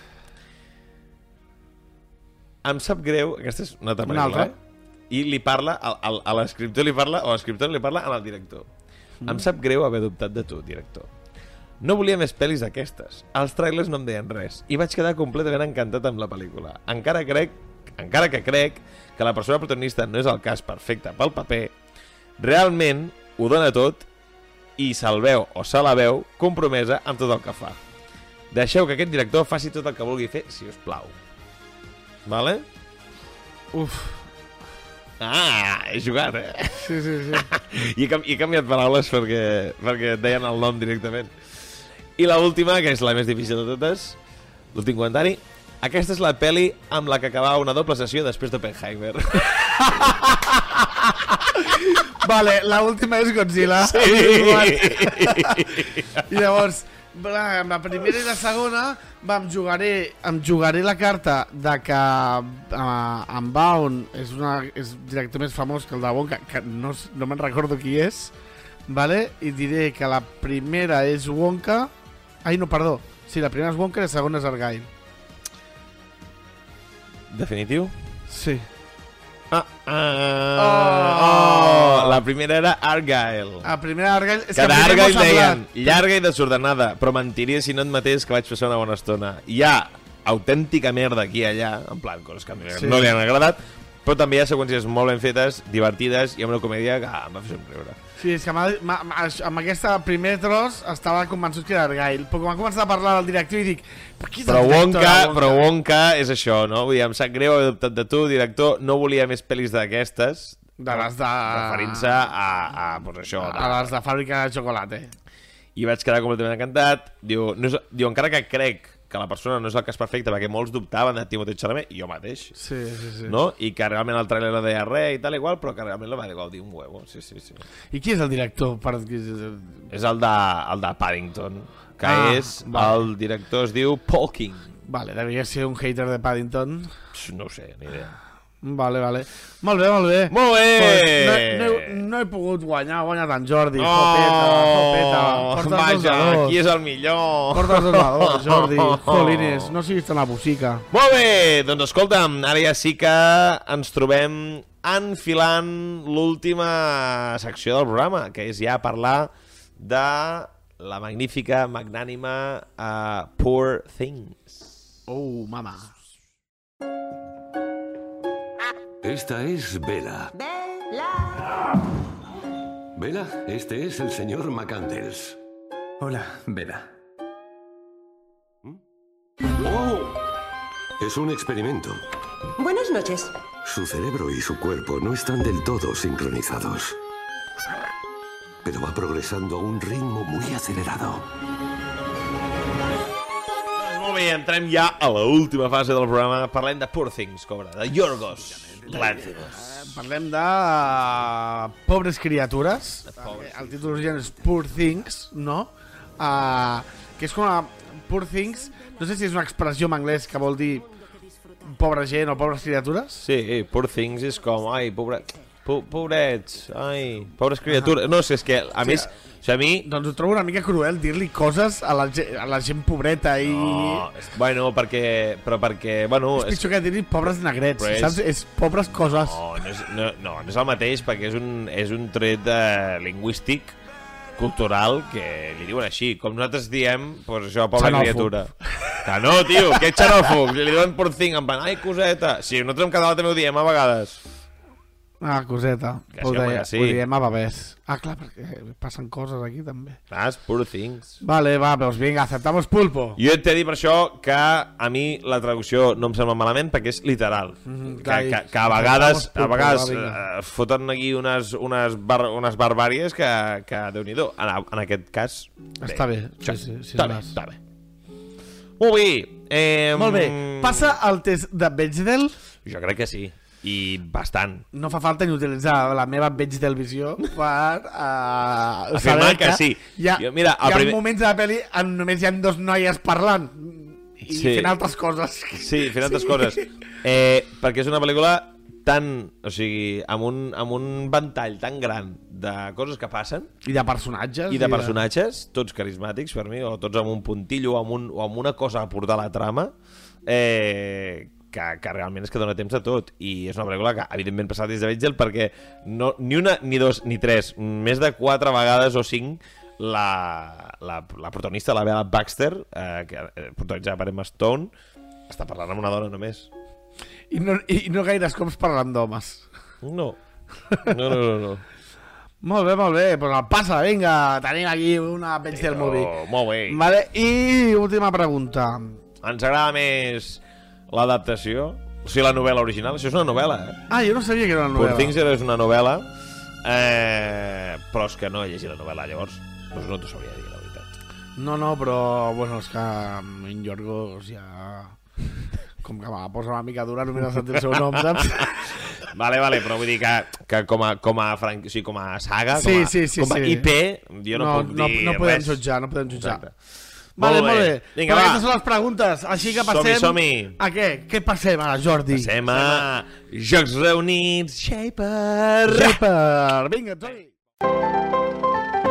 Em sap greu... Aquesta és una altra pel·lícula. I li parla, a l'escriptor li parla, o l'escriptor li parla al director. Em sap greu haver dubtat de tu, director. No volia més pel·lis d'aquestes. Els trailers no em deien res i vaig quedar completament encantat amb la pel·lícula. Encara que crec que la persona protagonista no és el cas perfecte pel paper, realment ho dona tot i se'l veu o se la veu compromesa amb tot el que fa. Deixeu que aquest director faci tot el que vulgui fer, si us plau. Vale? He jugat, Sí. I he canviat paraules perquè deien el nom directament. I l'última, que és la més difícil de totes, l'últim comentari. Aquesta és la pel·li amb la que acabava una doble sessió després d'Oppenheimer. Vale, l'última és Godzilla. Sí. I llavors, amb la primera i la segona em jugaré la carta de que en Baum és director més famós que el de Wong, que no me'n recordo qui és, vale? I diré que la primera és Wonka. Ai, no, perdó. Sí, la primera és Wonka i la segona és Argyle. Definitiu? Sí. La primera era Argyle. La primera Argyle... És que d'Argyle deien semblat. llarga i desordenada, però mentiria si no et matés que vaig passar una bona estona. Hi ha autèntica merda aquí i allà, en plan, coses que a mi no li han agradat, però també hi ha seqüències molt ben fetes, divertides, i amb una comèdia que em va fer somriure. Sí, és que amb aquesta primer tros estava convençut que era Argyle, però quan començat a parlar del director i dic... Però Wonka és això, no? Vull dir, em sap greu haver adoptat de tu, director, no volia més pel·lis d'aquestes, referint-se a pues això, a les de fàbrica de xocolata. I vaig quedar completament encantat. Diu, encara que crec que la persona no és el cas perfecte, perquè molts dubtaven de Timothée Chalamet, i jo mateix. Sí. No? I que realment el trailer no deia res i tal igual, però que realment la va dir un huevo. Sí. I qui és el director? És el de Paddington, que el director es diu Paul King. Vale, devia ser un hater de Paddington. No ho sé, ni idea. Vale. Molt bé. Molt bé! Pues no he pogut guanyar, ha guanyat en Jordi. Jopeta. Vaja, qui és el millor? Porta els donadors, Jordi. Jolines, no siguis tan abusica. Molt bé, doncs escolta'm, ara ja sí que ens trobem enfilant l'última secció del programa, que és ja parlar de la magnífica, magnànima Poor Things. Oh, mama. Esta es Bella. Bella, este es el señor McCandles. Hola, Bella. ¡Oh! Es un experimento. Buenas noches. Su cerebro y su cuerpo no están del todo sincronizados. Pero va progresando a un ritmo muy acelerado. Molt bé, entrem ja a l'última fase del programa. Parlem de Poor Things, Cobra, de Yorgos Lanthimos. Parlem de pobres criatures. El títol original és Poor Things, no? Que és com a Poor Things, no sé si és una expressió en anglès que vol dir pobra gent o pobres criatures. Sí, Poor Things és com, ai, pobrets, ai, pobres criatures. No sé, és que a més... O sigui, doncs ho trobo una mica cruel dir-li coses a la gent pobreta i... No, bueno, perquè... Bueno, és pitjor que dir-li pobres negrets, saps? És pobres coses. No és el mateix, perquè és un tret lingüístic, cultural, que li diuen així. Com nosaltres diem, doncs això, pobra criatura. Que no, tio, que ets xenòfob. Li diuen poor thing, en plan, ai, coseta. Sí, nosaltres en català també ho diem a vegades. Ah, coseta. Ho diem a bebès. Ah, clar, perquè passen coses aquí també. Ah, poor things. Vale, va, doncs vinga, aceptamos pulpo. Jo et he dit per això que a mi la traducció no em sembla malament perquè és literal. Que a vegades foten aquí unes barbàries que Déu-n'hi-do. En aquest cas... Està bé. Està bé. Molt bé. Molt bé. Passa el test de Bechdel? Jo crec que sí. I bastant. No fa falta ni utilitzar la meva Bechdel visió per afirmar que sí. Hi ha moments de la pel·li on només hi ha dos noies parlant i fent altres coses. Sí, fent altres coses. Perquè és una pel·lícula tan... O sigui, amb un ventall tan gran de coses que passen. I de personatges. I de personatges, tots carismàtics per mi, o tots amb un puntillo o amb una cosa a portar a la trama, que realment és que dona temps a tot. I és una pel·lícula que evidentment passa des de Bechdel perquè ni una, ni dos, ni tres, més de 4 vegades o 5 la protagonista, la Bella Baxter, protagonitzada per Emma Stone, està parlant amb una dona només. I no gaires cops parlant d'homes. No. Molt bé, pues el passa, vinga, tenim aquí una Bechdel movie. Molt bé. Vale, i última pregunta. Ens agrada més l'adaptació? O sigui, la novel·la original? Això és una novel·la, Ah, jo no sabia que era una novel·la. Poor Things és una novel·la, però és que no he llegit la novel·la, llavors no t'ho sabria dir, la veritat. No, però, bueno, és que en Yorgos ja... Com que me la posa una mica dura, només a sentir el seu nom, saps? Vale, però vull dir que com a saga, com a IP, jo no puc dir res. No podem jutjar. Exacte. Vale, molt bé. Vinga, va. Aquestes són les preguntes. Així que passem... Som-hi. A què? Què passem ara, Jordi? Passem a Jocs Reunits Shaper. Vinga, Toni.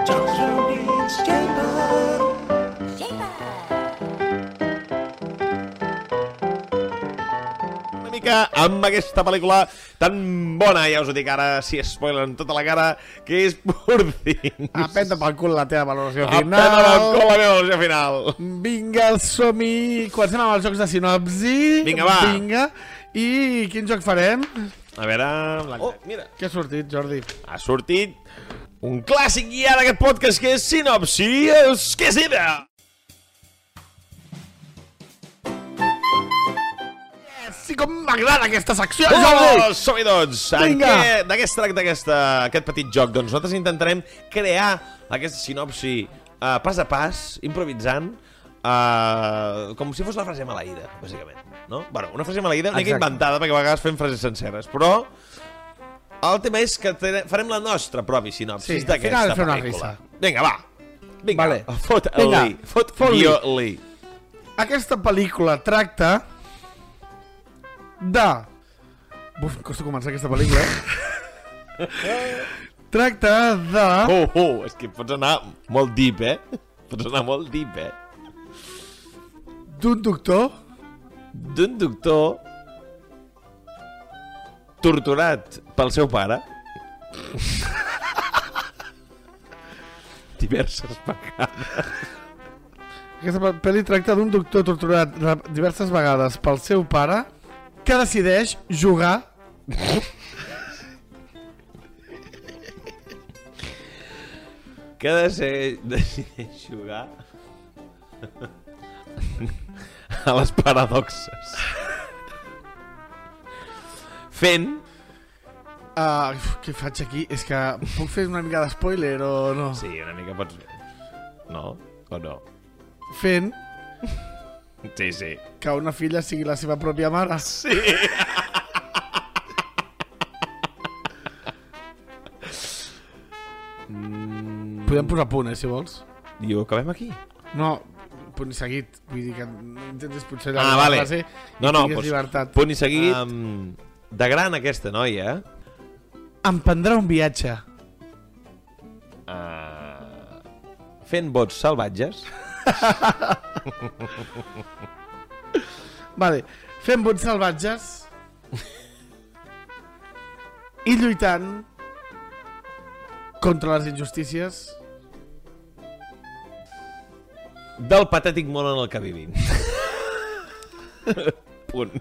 Amb aquesta pel·lícula tan bona, ja us ho dic ara, si spoilen tota la cara, que és Poor Things. Apeta pel cul la teva valoració final. Apeta pel cul la meva valoració final. Vinga, som-hi. Comencem amb els jocs de sinopsi. Vinga, va. Vinga. I quin joc farem? A veure... Oh, mira. Què ha sortit, Jordi? Ha sortit un clàssic ja d'aquest podcast, que és Sinopsi Esquisida. Sí, com m'agrada aquesta secció, Jordi! Som-hi tots! De què es tracta aquest petit joc? Doncs nosaltres intentarem crear aquesta sinopsi pas a pas, improvisant, com si fos la frase maleïda, bàsicament. No? Bueno, una frase maleïda una mica inventada, perquè a vegades fem frases senceres, però el tema és que farem la nostra pròpia sinopsis d'aquesta pel·lícula. Vinga, va! Vinga, fot-li. Aquesta pel·lícula tracta de... Buf, em costa començar aquesta pel·lícula, Tracta de... És que pots anar molt deep, Pots anar molt deep, D'un doctor torturat pel seu pare diverses vegades. Aquesta pel·li tracta d'un doctor torturat diverses vegades pel seu pare que decideix jugar a les paradoxes fent què faig aquí? És que puc fer una mica d'espoiler o no? Sí, una mica pots fer. No? O no? Fent sí. que una filla sigui la seva pròpia mare. Sí. Podem posar punt, si vols. I ho acabem aquí? No, punt i seguit. Vull dir que no intentis potser vale. frase no, tingues llibertat. Punt i seguit. De gran aquesta noia. Emprendrà un viatge. Fent bots salvatges. Vale, fent bots salvatges i lluitant contra les injustícies del patètic món en el que vivim. Punt.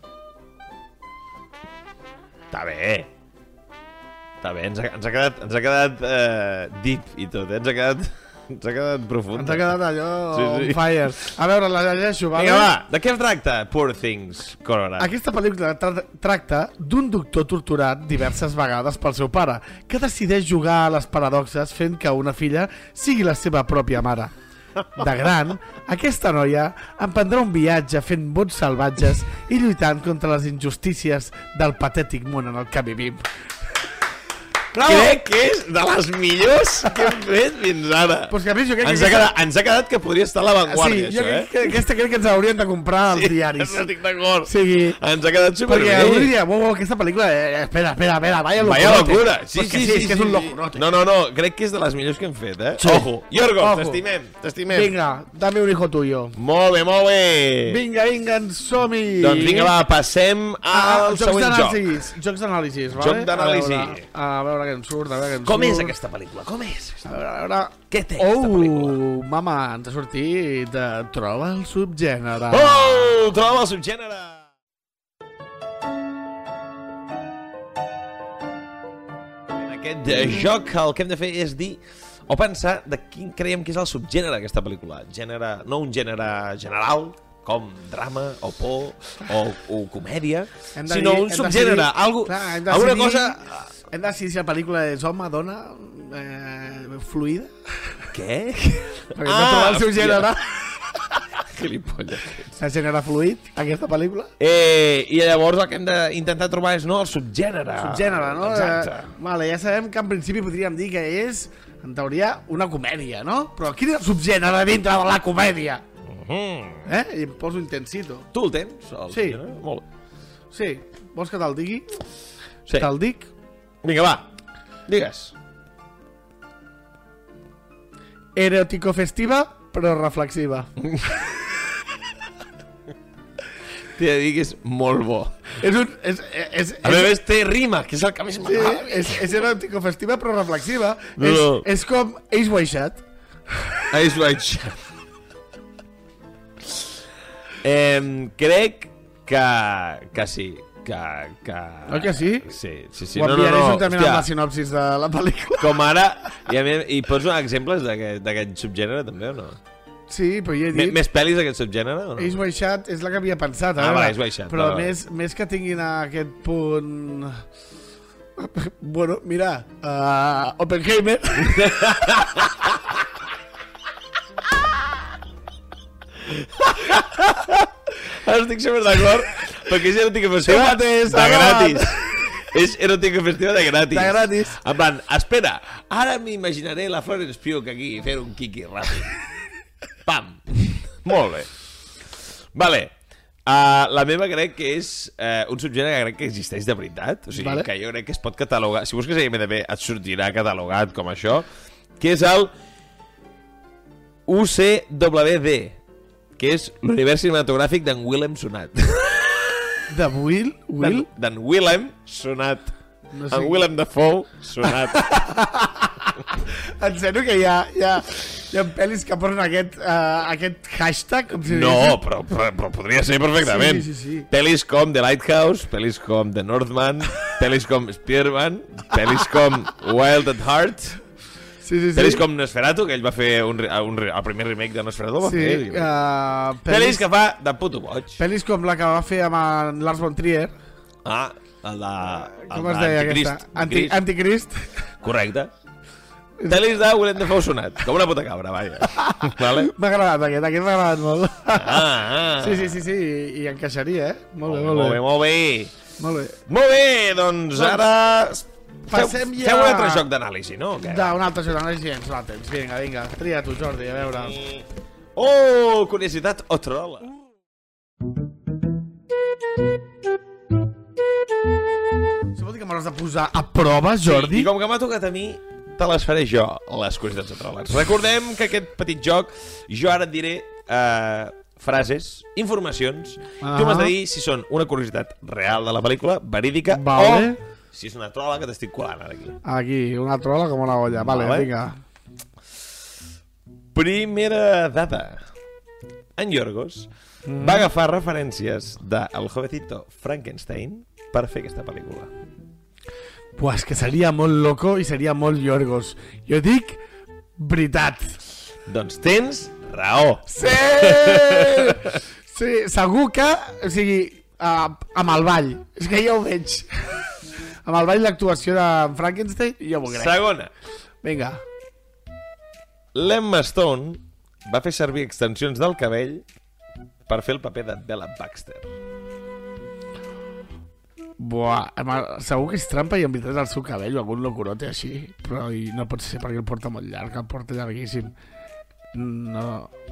Està bé, ens ha quedat deep i tot, ens ha quedat profund. Ens ha quedat allò on fire. A veure, la llegeixo, vale? Vinga, va, de què es tracta Poor Things, Corora? Aquesta pel·lícula tracta d'un doctor torturat diverses vegades pel seu pare, que decideix jugar a les paradoxes fent que una filla sigui la seva pròpia mare. De gran, aquesta noia emprendrà un viatge fent bots salvatges i lluitant contra les injustícies del patètic món en el que vivim. Bravo. Crec que és de les millors que hem fet fins ara. Pues que, jo crec ens ha quedat que podria estar a l'avantguàrdia, això, aquesta crec que ens haurien de comprar als diaris. Sí, estic d'acord. Ens ha quedat superbé. Perquè algú diria, aquesta pel·lícula, espera, vaya locura. Sí, és que és un locurote. No, crec que és de les millors que hem fet, Ojo. Yorgo, t'estimem. Vinga, dame un hijo tuyo. Molt bé. Vinga, ens som-hi. Doncs vinga, va, passem al següent joc. Jocs d'anàlisis, vale? Joc d'anàlisi. A veure què ens surt, Com és aquesta pel·lícula? Com és? A veure... Què té aquesta pel·lícula? Mama, ens ha sortit Troba el subgènere. Troba el subgènere. En aquest joc el que hem de fer és dir o pensar de quin creiem que és el subgènere d'aquesta pel·lícula. No un gènere general, com drama, o por, o comèdia, sinó un subgènere, alguna cosa... Hem de decidir si la pel·lícula és home, dona, fluida. Què? Perquè hem de trobar el seu gènere. Gilipolles. El gènere fluid, aquesta pel·lícula. I llavors el que hem d'intentar trobar és el subgènere. Subgènere, no? Exacte. Vale, ja sabem que en principi podríem dir que és, en teoria, una comèdia, no? Però quin és el subgènere dintre de la comèdia? I em poso intensito. Tu el tens? Sí. Molt bé. Sí. Vols que te'l digui? Sí. Te'l dic? Vinga, va. Digues. eroticofestiva, però reflexiva. T'he de dir que és molt bo. A més, té rima, que és el que més m'agrada. És eroticofestiva, però reflexiva. És com Ace White Shot. Ace White Shot. Crec que sí. Oi que sí? Sí. Ho enviaré juntament amb la sinopsis de la pel·lícula. Com ara... I pots donar exemples d'aquest subgènere, també, o no? Sí, però ja he dit... Més pel·lis d'aquest subgènere, o no? Ace White Shot és la que havia pensat. Ace White Shot. Però més que tinguin aquest punt... Bueno, mira, Oppenheimer... Estic super d'acord, perquè és eròtica festiva de gratis. És eròtica festiva de gratis. De gratis. En plan, espera, ara m'imaginaré la Florence Pugh aquí fer un quiqui ràpid. Pam. Molt bé. Vale. La meva crec que és un subgènere que crec que existeix de veritat. O sigui, que jo crec que es pot catalogar. Si busques a IMDb et sortirà catalogat com això. Que és el UCWD, que és l'univers cinematogràfic d'en Willem Sonat. De Will? D'en Willem Sonat. No sé. En Willem Dafoe Sonat. En sèrio que hi ha pel·lis que posen aquest hashtag? Com si no, però podria ser perfectament. Sí. Pel·lis com The Lighthouse, pel·lis com The Northman, pel·lis com Spearman, pel·lis com Wild at Heart, pel·lis com Nosferatu, que ell va fer el primer remake de Nosferatu. Pel·lis que fa de puto boig. Pel·lis com la que va fer amb Lars von Trier. Com es deia aquesta? Anticrist. Correcte. Pel·lis de Willem Dafoe Sonat, com una puta cabra, vaja. M'ha agradat aquest m'ha agradat molt. Sí, i encaixaria, Molt bé, doncs ara... Fem un altre joc d'anàlisi, no? Un altre joc d'anàlisi, ens la tens. Vinga, tria tu, Jordi, a veure. Curiositat o trola. Això vol dir que m'hauràs de posar a prova, Jordi? I com que m'ha tocat a mi, te les faré jo, les curiositats o troles. Recordem que aquest petit joc, jo ara et diré frases, informacions, tu m'has de dir si són una curiositat real de la pel·lícula, verídica, o si és una trola que t'estic colant ara aquí. Aquí, una trola com una olla. Vale, vinga. Primera dada. En Yorgos va agafar referències de El jovencito Frankenstein per fer aquesta pel·lícula. Buah, és que seria molt loco i seria molt Yorgos. Jo dic veritat. Doncs tens raó. Sí! Sí, segur que... O sigui, amb el ball. És que ja ho veig. Amb el ball d'actuació de Frankenstein, jo m'ho crec. Segona. Vinga. L'Emma Stone va fer servir extensions del cabell per fer el paper de Bella Baxter. Buah, segur que és trampa i en veritat el seu cabell o algun locurote així, però no pot ser perquè el porta molt llarg, el porta llarguíssim. No...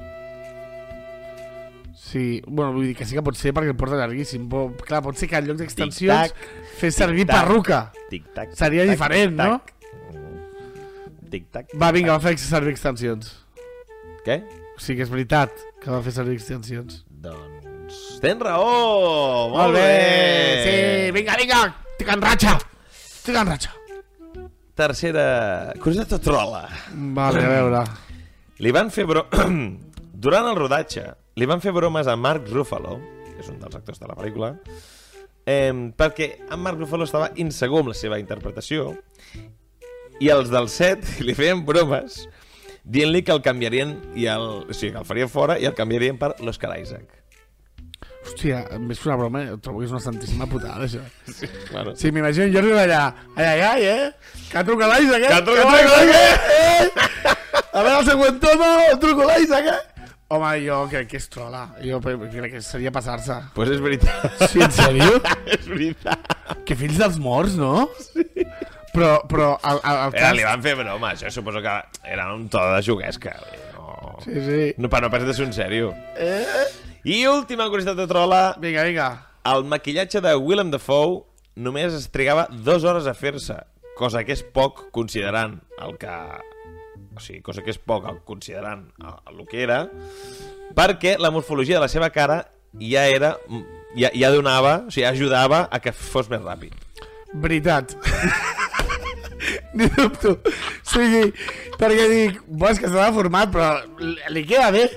Sí, bueno, vull dir que sí que pot ser perquè el porta llarguíssim, però clar, pot ser que en lloc d'extensions fes servir perruca. Seria diferent, no? Tic-tac. Va, vinga, va fer servir extensions. Què? Sí que és veritat que va fer servir extensions. Doncs... Tens raó! Molt bé! Sí, vinga! Estic en ratxa! Tercera... Curiositat o trola. Vale, a veure. Li van fer durant el rodatge, li van fer bromes a Mark Ruffalo, que és un dels actors de la pel·lícula, perquè en Mark Ruffalo estava insegur amb la seva interpretació i els del set li feien bromes dient-li que el canviarien o sigui, que el farien fora i el canviarien per l'Oscar Isaac. Hòstia, més que una broma, trobo que és una santíssima putada, això. Sí, claro. Sí, m'imagino Jordi allà, ai, que ha trucat l'Isaac, Que ha trucat l'Isaac, A veure el següent toma, truco l'Isaac, Home, jo crec que és trola. Jo crec que seria passar-se. Pues és veritat. Sí, en sèrio? És veritat. Que fills dels morts, no? Sí. Però el cas... Li van fer broma, això suposo que era un to de juguesca. No. Sí. No pas de ser un sèrio. I última curiositat de trola. Vinga. El maquillatge de Willem Dafoe només es trigava 2 hores a fer-se, cosa que és poc considerant el que o sigui, cosa que és poc considerant el que era, perquè la morfologia de la seva cara ja donava, o sigui, ajudava a que fos més ràpid. Veritat. Ni dubto. O sigui, perquè dic, és que s'ha deformat, però li queda bé.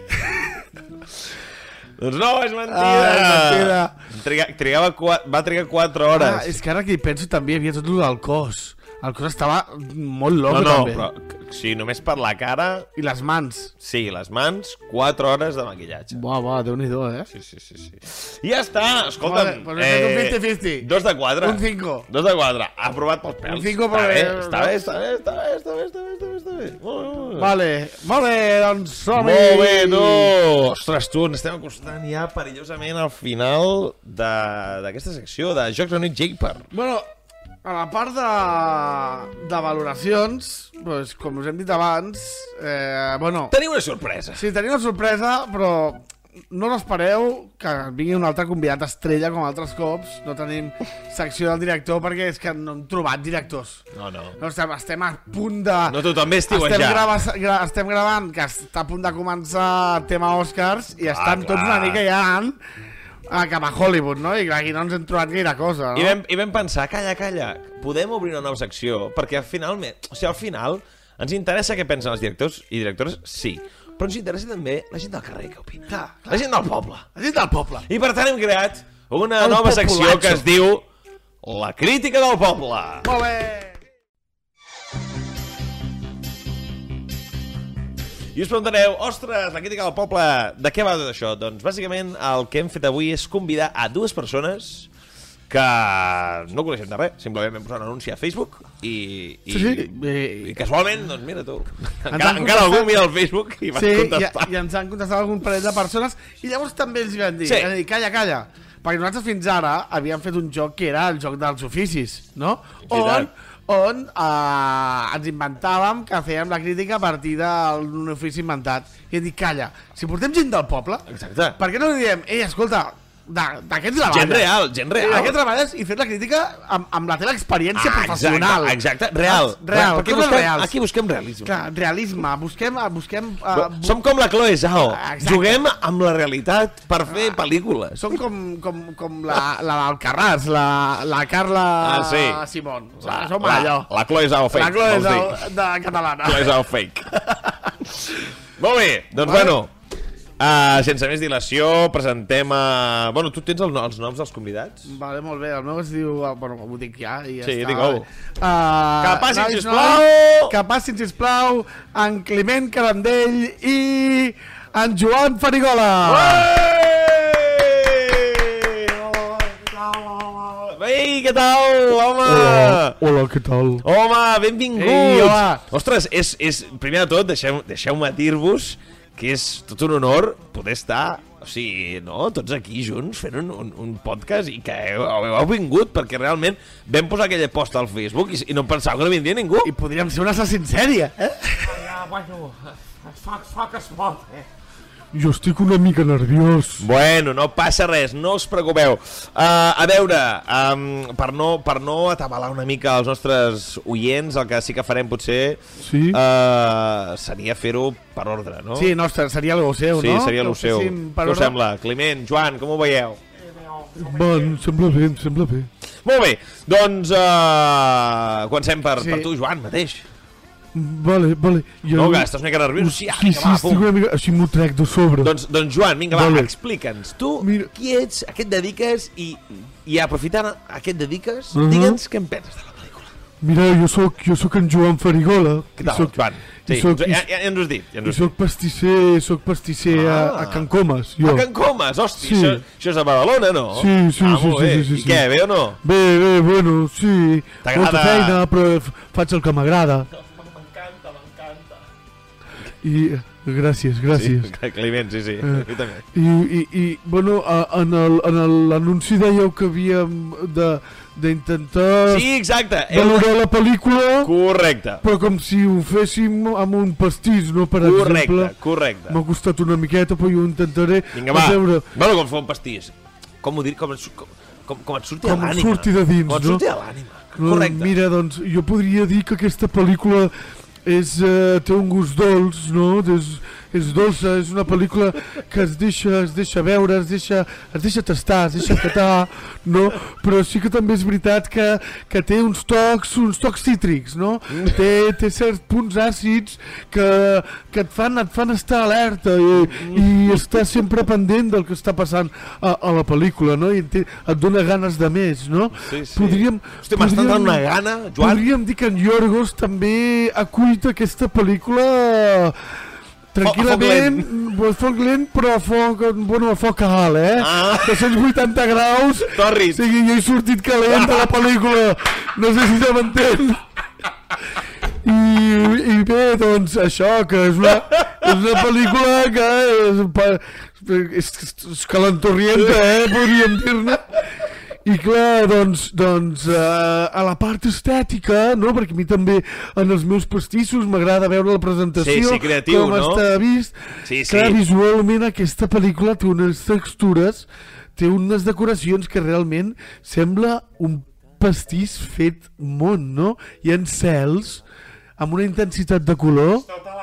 Doncs no, és mentida. Va trigar 4 hores. És que ara que hi penso també hi havia tot el cos. El cos estava molt loco també. No, però sí, només per la cara... I les mans. Sí, les mans, 4 hores de maquillatge. Buah, Déu-n'hi-do, Sí. I ja està, escolta'm. Pues he fet un 50-50. 2 de 4. Un 5. 2 de 4. Aprovat pels pèls. Un 5 perquè... Està bé. Vale, molt bé, doncs som-hi. Molt bé, no. Ostres, tu, ens estem acostant ja perillosament al final d'aquesta secció de Jocs on It Japer. Bueno... A la part de valoracions, doncs, com us hem dit abans, Teniu una sorpresa. Sí, teniu una sorpresa, però no l'espereu que vingui un altre convidat estrella com altres cops. No tenim secció del director perquè és que no hem trobat directors. No. Estem a punt de... No tothom ve estiuejar. Estem gravant, que està a punt de començar el tema Oscars i estan tots una mica ja cap a Hollywood, no? I clar, aquí no ens hem trobat gaire cosa, no? I vam pensar, calla, podem obrir una nova secció, perquè al final ens interessa què pensen els directors i directores, sí, però ens interessa també la gent del carrer, què opina? Clar. La gent del poble. La gent del poble. I per tant hem creat una nova secció que es diu La Crítica del Poble. Molt bé! I us preguntareu, ostres, la crítica del poble, de què va tot això? Doncs bàsicament el que hem fet avui és convidar a 2 persones que no coneixem de res, simplement vam posar un anunci a Facebook i casualment, doncs mira tu, encara algú mira el Facebook i va contestar. I ens han contestat algun parell de persones i llavors també els van dir, calla, perquè nosaltres fins ara havíem fet un joc que era el joc dels oficis, no? On ens inventàvem que fèiem la crítica a partir d'un ofici inventat. I hem dit, calla, si portem gent del poble, per què no li diem, escolta, d'aquest treballes? Gent real. D'aquest treballes i fer la crítica amb la teva experiència professional. Exacte, real. Perquè aquí busquem realisme. Clar, realisme, busquem... Som com la Chloe Zhao. Juguem amb la realitat per fer pel·lícules. Som com l'Alcarràs, la Carla Simón. Som allò. La Chloe Zhao fake. La Chloe Zhao de catalana. Chloe Zhao fake. Molt bé, doncs bueno... sense més dilació, presentem Bueno, tu tens els noms dels convidats? Vale, molt bé, el meu es diu... Bueno, ho dic ja i ja està. Sí, digue-ho. Que passin, sisplau, en Climent Carandell i en Joan Farigola. Ei, què tal, home? Hola, què tal? Home, benvinguts. Ostres, primer de tot, deixeu-me dir-vos que és tot un honor poder estar, o sigui, no, tots aquí junts fent un podcast i que heu vingut, perquè realment vam posar aquella posta al Facebook i no em pensava que no vindria ningú. I podríem ser un assassí en sèrie, Bueno, fa que es pot, Jo estic una mica nerviós. Bueno, no passa res, no us preocupeu. A veure, per no atabalar una mica els nostres oients, el que sí que farem potser seria fer-ho per ordre, no? Sí, seria el seu, no? Sí, seria el seu. Què us sembla? Climent, Joan, com ho veieu? Bon, sembla bé. Molt bé, doncs comencem per tu, Joan, mateix. Vale. No, que estàs una mica nerviós. Sí, estic una mica... Així m'ho trec de sobre. Doncs Joan, vinga, va, explica'ns. Tu, qui ets, a què et dediques i aprofitant a què et dediques, digue'ns què en penses de la pel·lícula. Mira, jo soc en Joan Farigola. Què tal, Joan? Sí, ja ens ho has dit. I soc pastisser a Can Comas. A Can Comas? Hòstia, això és a Badalona, no? Sí. I què, bé o no? Bé, bueno, sí. Molta feina, però faig el que m'agrada. I gràcies. Sí, Climent, sí. I bueno, en l'anunci dèieu que havíem d'intentar valorar la pel·lícula. Correcte. Però com si ho féssim amb un pastís, no? Per exemple. Correcte. M'ha costat una miqueta, però jo ho intentaré. Vinga, va. Bueno, com fa un pastís? Com ho dir? Com et surti de l'ànima. Com surti de dins, no? Com et surti de l'ànima. Correcte. Mira, doncs, jo podria dir que aquesta pel·lícula té un gust dolç, no? És dolça, és una pel·lícula que es deixa veure, es deixa tastar, es deixa catar, no? Però sí que també és veritat que té uns tocs cítrics, no? Té certs punts àcids que et fan estar alerta i estar sempre pendent del que està passant a la pel·lícula, no? I et dona ganes de més, no? Sí. Hosti, m'està donant una gana, Joan. Podríem dir que en Yorgos també acull aquesta pel·lícula tranquil·lament, foc lent, però a foc alt, 280 graus. Torrit. O sigui, jo he sortit calent de la pel·lícula, no sé si se m'entén. I bé, doncs això, que és una pel·lícula que és calentorrienta, podríem dir-ne. I clar, doncs a la part estètica, no? Perquè a mi també en els meus pastissos m'agrada veure la presentació, creatiu, com està vist. Clar, visualment aquesta pel·lícula té unes textures, té unes decoracions que realment sembla un pastís fet món, no? Hi ha cels amb una intensitat de color.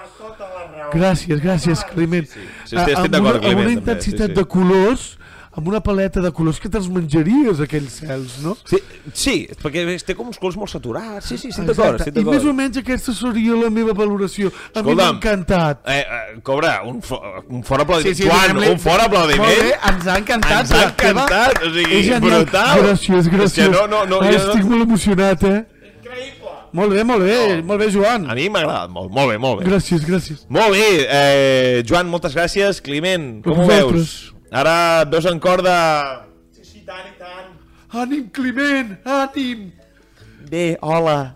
Gràcies, Climent. Amb una intensitat de colors, amb una paleta de colors que te'ls menjaries, aquells cels, no? Sí, perquè té com uns colors molt saturats. Sí, estic d'acord. I més o menys aquesta seria la meva valoració. A mi m'ha encantat. Cobra, un fort aplaudiment. Joan, un fort aplaudiment. Molt bé, ens ha encantat. Ens ha encantat, o sigui, brutal. Gràcies. Estic molt emocionat, Increïble. Molt bé, Joan. A mi m'ha agradat molt, molt bé. Gràcies. Molt bé, Joan, moltes gràcies. Climent, com ho veus? Ara et veus en cor de... Sí, tant i tant. Ànim, Climent, ànim. Bé, hola.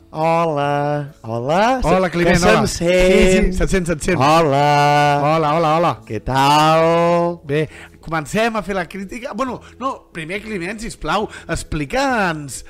Hola, Climent, hola. Sí, se't sent. Hola. Què tal? Bé, comencem a fer la crítica. Bueno, no, primer, Climent, sisplau, explica'ns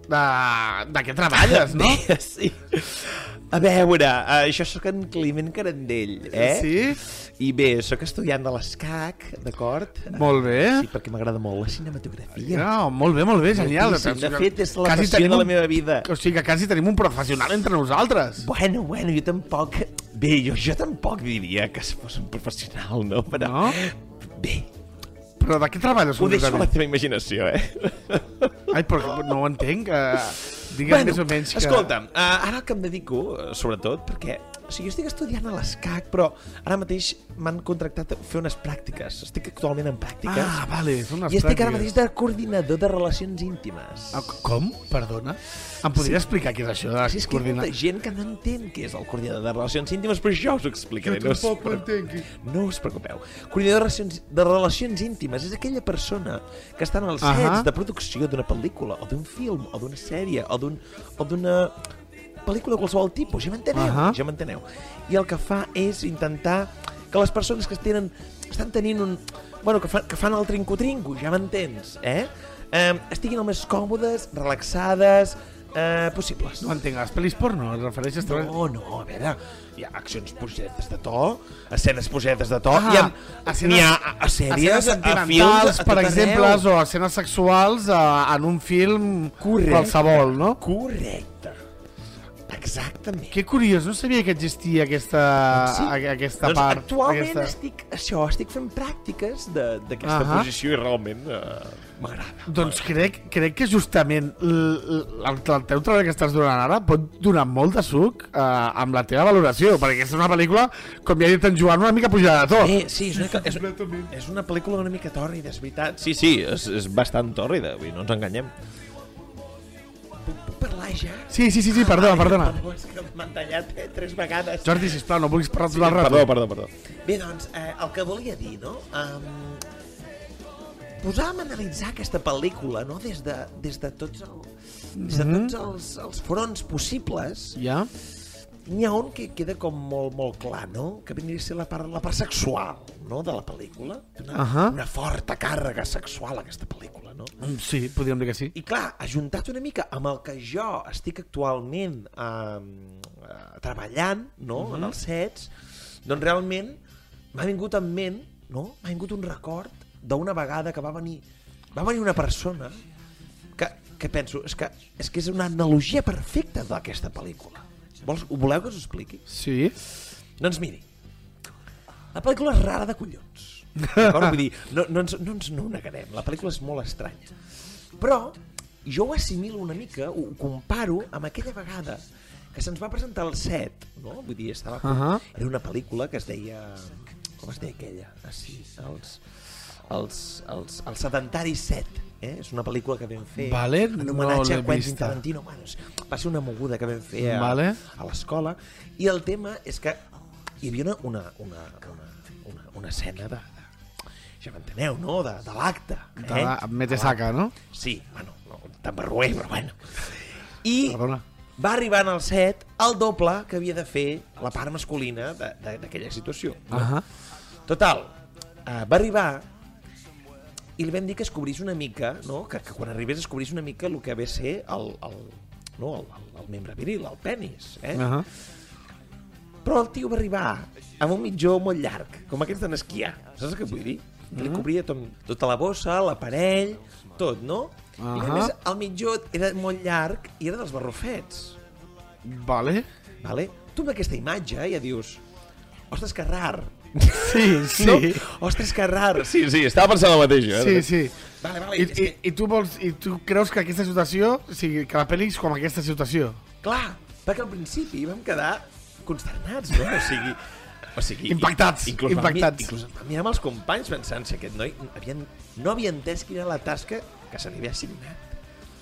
de què treballes, no? Sí. A veure, jo sóc en Climent Carandell, Sí? I bé, sóc estudiant de l'ESCAC, d'acord? Molt bé. Sí, perquè m'agrada molt la cinematografia. No, molt bé, genial. De fet, és la passió de la meva vida. O sigui que quasi tenim un professional entre nosaltres. Bueno, jo tampoc... Bé, jo tampoc diria que fos un professional, no? Però... No? Bé. Però de què treballes? Ho deixo a la teva imaginació, Ai, però no ho entenc. Digue'm més o menys que... Escolta'm, ara el que em dedico, sobretot, perquè... O sigui, jo estic estudiant a l'ESCAC, però ara mateix m'han contractat a fer unes pràctiques. Estic actualment en pràctiques. Ah, vale, són unes pràctiques. I estic ara mateix de coordinador de relacions íntimes. Com? Perdona? Em podria explicar què és això de és que hi ha molta gent que no entén què és el coordinador de relacions íntimes, però jo us ho explicaré. Jo tampoc ho entenc. No us preocupeu. Coordinador de relacions íntimes és aquella persona que està en els sets de producció d'una pel·lícula, o d'un film, o d'una sèrie, o d'una pel·lícula de qualsevol tipus, ja m'enteneu? I el que fa és intentar que les persones que estan tenint un... Bueno, que fan el trinco-trinco, ja m'entens, estiguin el més còmodes, relaxades, possibles. No entenc, les pel·lis porno, et refereixes? No, a veure, hi ha accions pujadetes de to, escenes pujadetes de to, n'hi ha sèries, a films, per exemple, o escenes sexuals en un film qualsevol, no? Correcte. Exactament. Que curiós, no sabia que existia aquesta part. Actualment estic fent pràctiques d'aquesta posició i realment m'agrada. Doncs crec que justament el teu treball que estàs donant ara pot donar molt de suc amb la teva valoració, perquè aquesta és una pel·lícula, com ja ha dit en Joan, una mica pujada de to. Sí, és una pel·lícula una mica tòrrida, és veritat. Sí, és bastant tòrrida, no ens enganyem. Puc parlar ja? Sí, perdona. Perdó, és que m'han tallat 3 vegades. Jordi, sisplau, no vulguis parlar tot el rato. Perdó. Bé, doncs, el que volia dir, no? Posàvem a analitzar aquesta pel·lícula, no? Des de tots els fronts possibles. Ja. N'hi ha un que queda com molt clar, no? Que vindria a ser la part sexual, no? De la pel·lícula. Una forta càrrega sexual, aquesta pel·lícula, no? Sí, podríem dir que sí. I clar, ajuntat una mica amb el que jo estic actualment treballant, no? En els sets, doncs realment m'ha vingut en ment, no? M'ha vingut un record d'una vegada que va venir una persona que penso, és que és una analogia perfecta d'aquesta pel·lícula. Voleu que us ho expliqui? Sí. Doncs miri, la pel·lícula és rara de collons. D'acord? Vull dir, no ens ho negarem, la pel·lícula és molt estranya. Però jo ho assimilo una mica, ho comparo amb aquella vegada que se'ns va presentar el set, no? Vull dir, era una pel·lícula que es deia... Com es deia aquella? Ah, sí, els sedentaris 7. És una pel·lícula que vam fer en homenatge a Quentin Tarantino. Va ser una moguda que vam fer a l'escola. I el tema és que hi havia una escena de... Ja m'enteneu, no? De l'acte. Metesaca, no? Sí, bueno, tan barruer, però bueno. I va arribar en el set el doble que havia de fer la part masculina d'aquella situació. Total, va arribar i li vam dir que es cobrís una mica, no? Que quan arribés es cobrís una mica el que ve a ser el membre viril, el penis. Però el tio va arribar amb un mitjó molt llarg, com aquests d'en esquiar. Saps què vull dir? Que li cobria tota la bossa, l'aparell, tot, no? I a més, el mitjó era molt llarg i era dels barrufets. Vale. Tu amb aquesta imatge ja dius, ostres, que rar. Sí. No? Ostres, que rar. Sí, estava pensant el mateix. Sí. Vale. I tu creus que aquesta situació, o sigui, que la pel·li és com aquesta situació? Clar, perquè al principi vam quedar consternats, no? O sigui, impactats. Inclús vam mirar amb els companys pensant si aquest noi no havia entès quina era la tasca que se li havia assignat.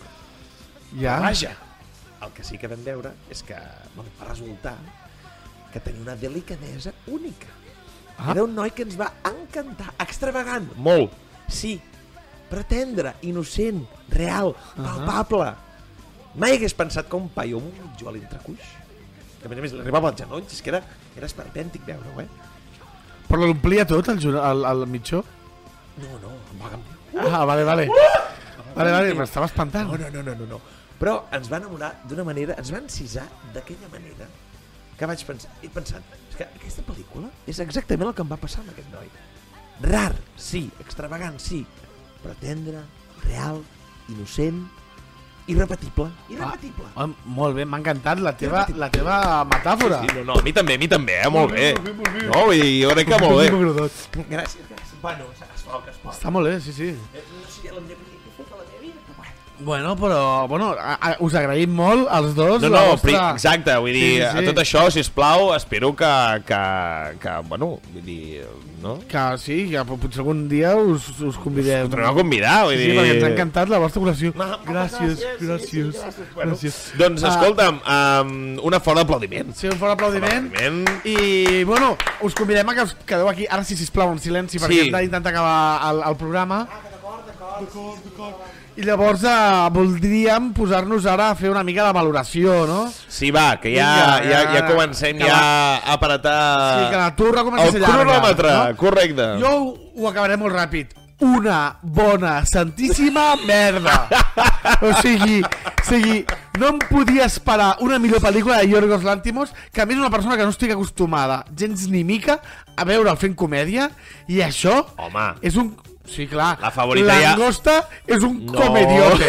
Ja. Vaja, el que sí que vam veure és que va resultar que tenia una delicadesa única. Era un noi que ens va encantar, extravagant, molt, sí, però tendre, innocent, real, palpable. Mai hagués pensat que un paio amb un mitjó a l'entrecuix, que a més li arribava als genolls, és que era esperpèntic veure-ho, Però l'omplia tot, el mitjó? No, em va canviar. Vale. Vale, m'estava espantant. No. Però ens va enamorar d'una manera, ens va encisar d'aquella manera, que vaig pensar, he pensat, és que aquesta pel·lícula és exactament el que em va passar amb aquest noi. Rar, sí, extravagant, sí, però tendre, real, innocent, irrepetible. Molt bé, m'ha encantat la teva metàfora. Sí, no, a mi també, molt bé. No, vull dir, jo crec que molt bé. Gràcies. Bueno, es pot. Està molt bé, sí. No sé la meva vida, que la meva vida, però Bueno, us agraïm molt als dos. Exacte, vull dir, a tot això, sisplau, espero que bueno, vull dir, no? Que sí, que potser algun dia us convidem. Us tornem a convidar, vull dir... Sí, perquè ens ha encantat la vostra col·lecció. Gràcies. Doncs, escolta'm, una fort aplaudiment. Sí, un fort aplaudiment. I, bueno, us convidem a que us quedeu aquí, ara sí, sisplau, en silenci, perquè hem d'intentar acabar el programa. D'acord. I llavors voldríem posar-nos ara a fer una mica de valoració, no? Sí, va, que ja comencem ja a apretar... Sí, que la turra comença a ser llarga. El cronòmetre, correcte. Jo ho acabaré molt ràpid. Una bona, santíssima merda. O sigui, no em podia esperar una millor pel·lícula de Yorgos Lanthimos, que a més és una persona que no estic acostumada gens ni mica a veure'l fent comèdia, i això és un... Sí, clar, la favorita Langosta és un comediote.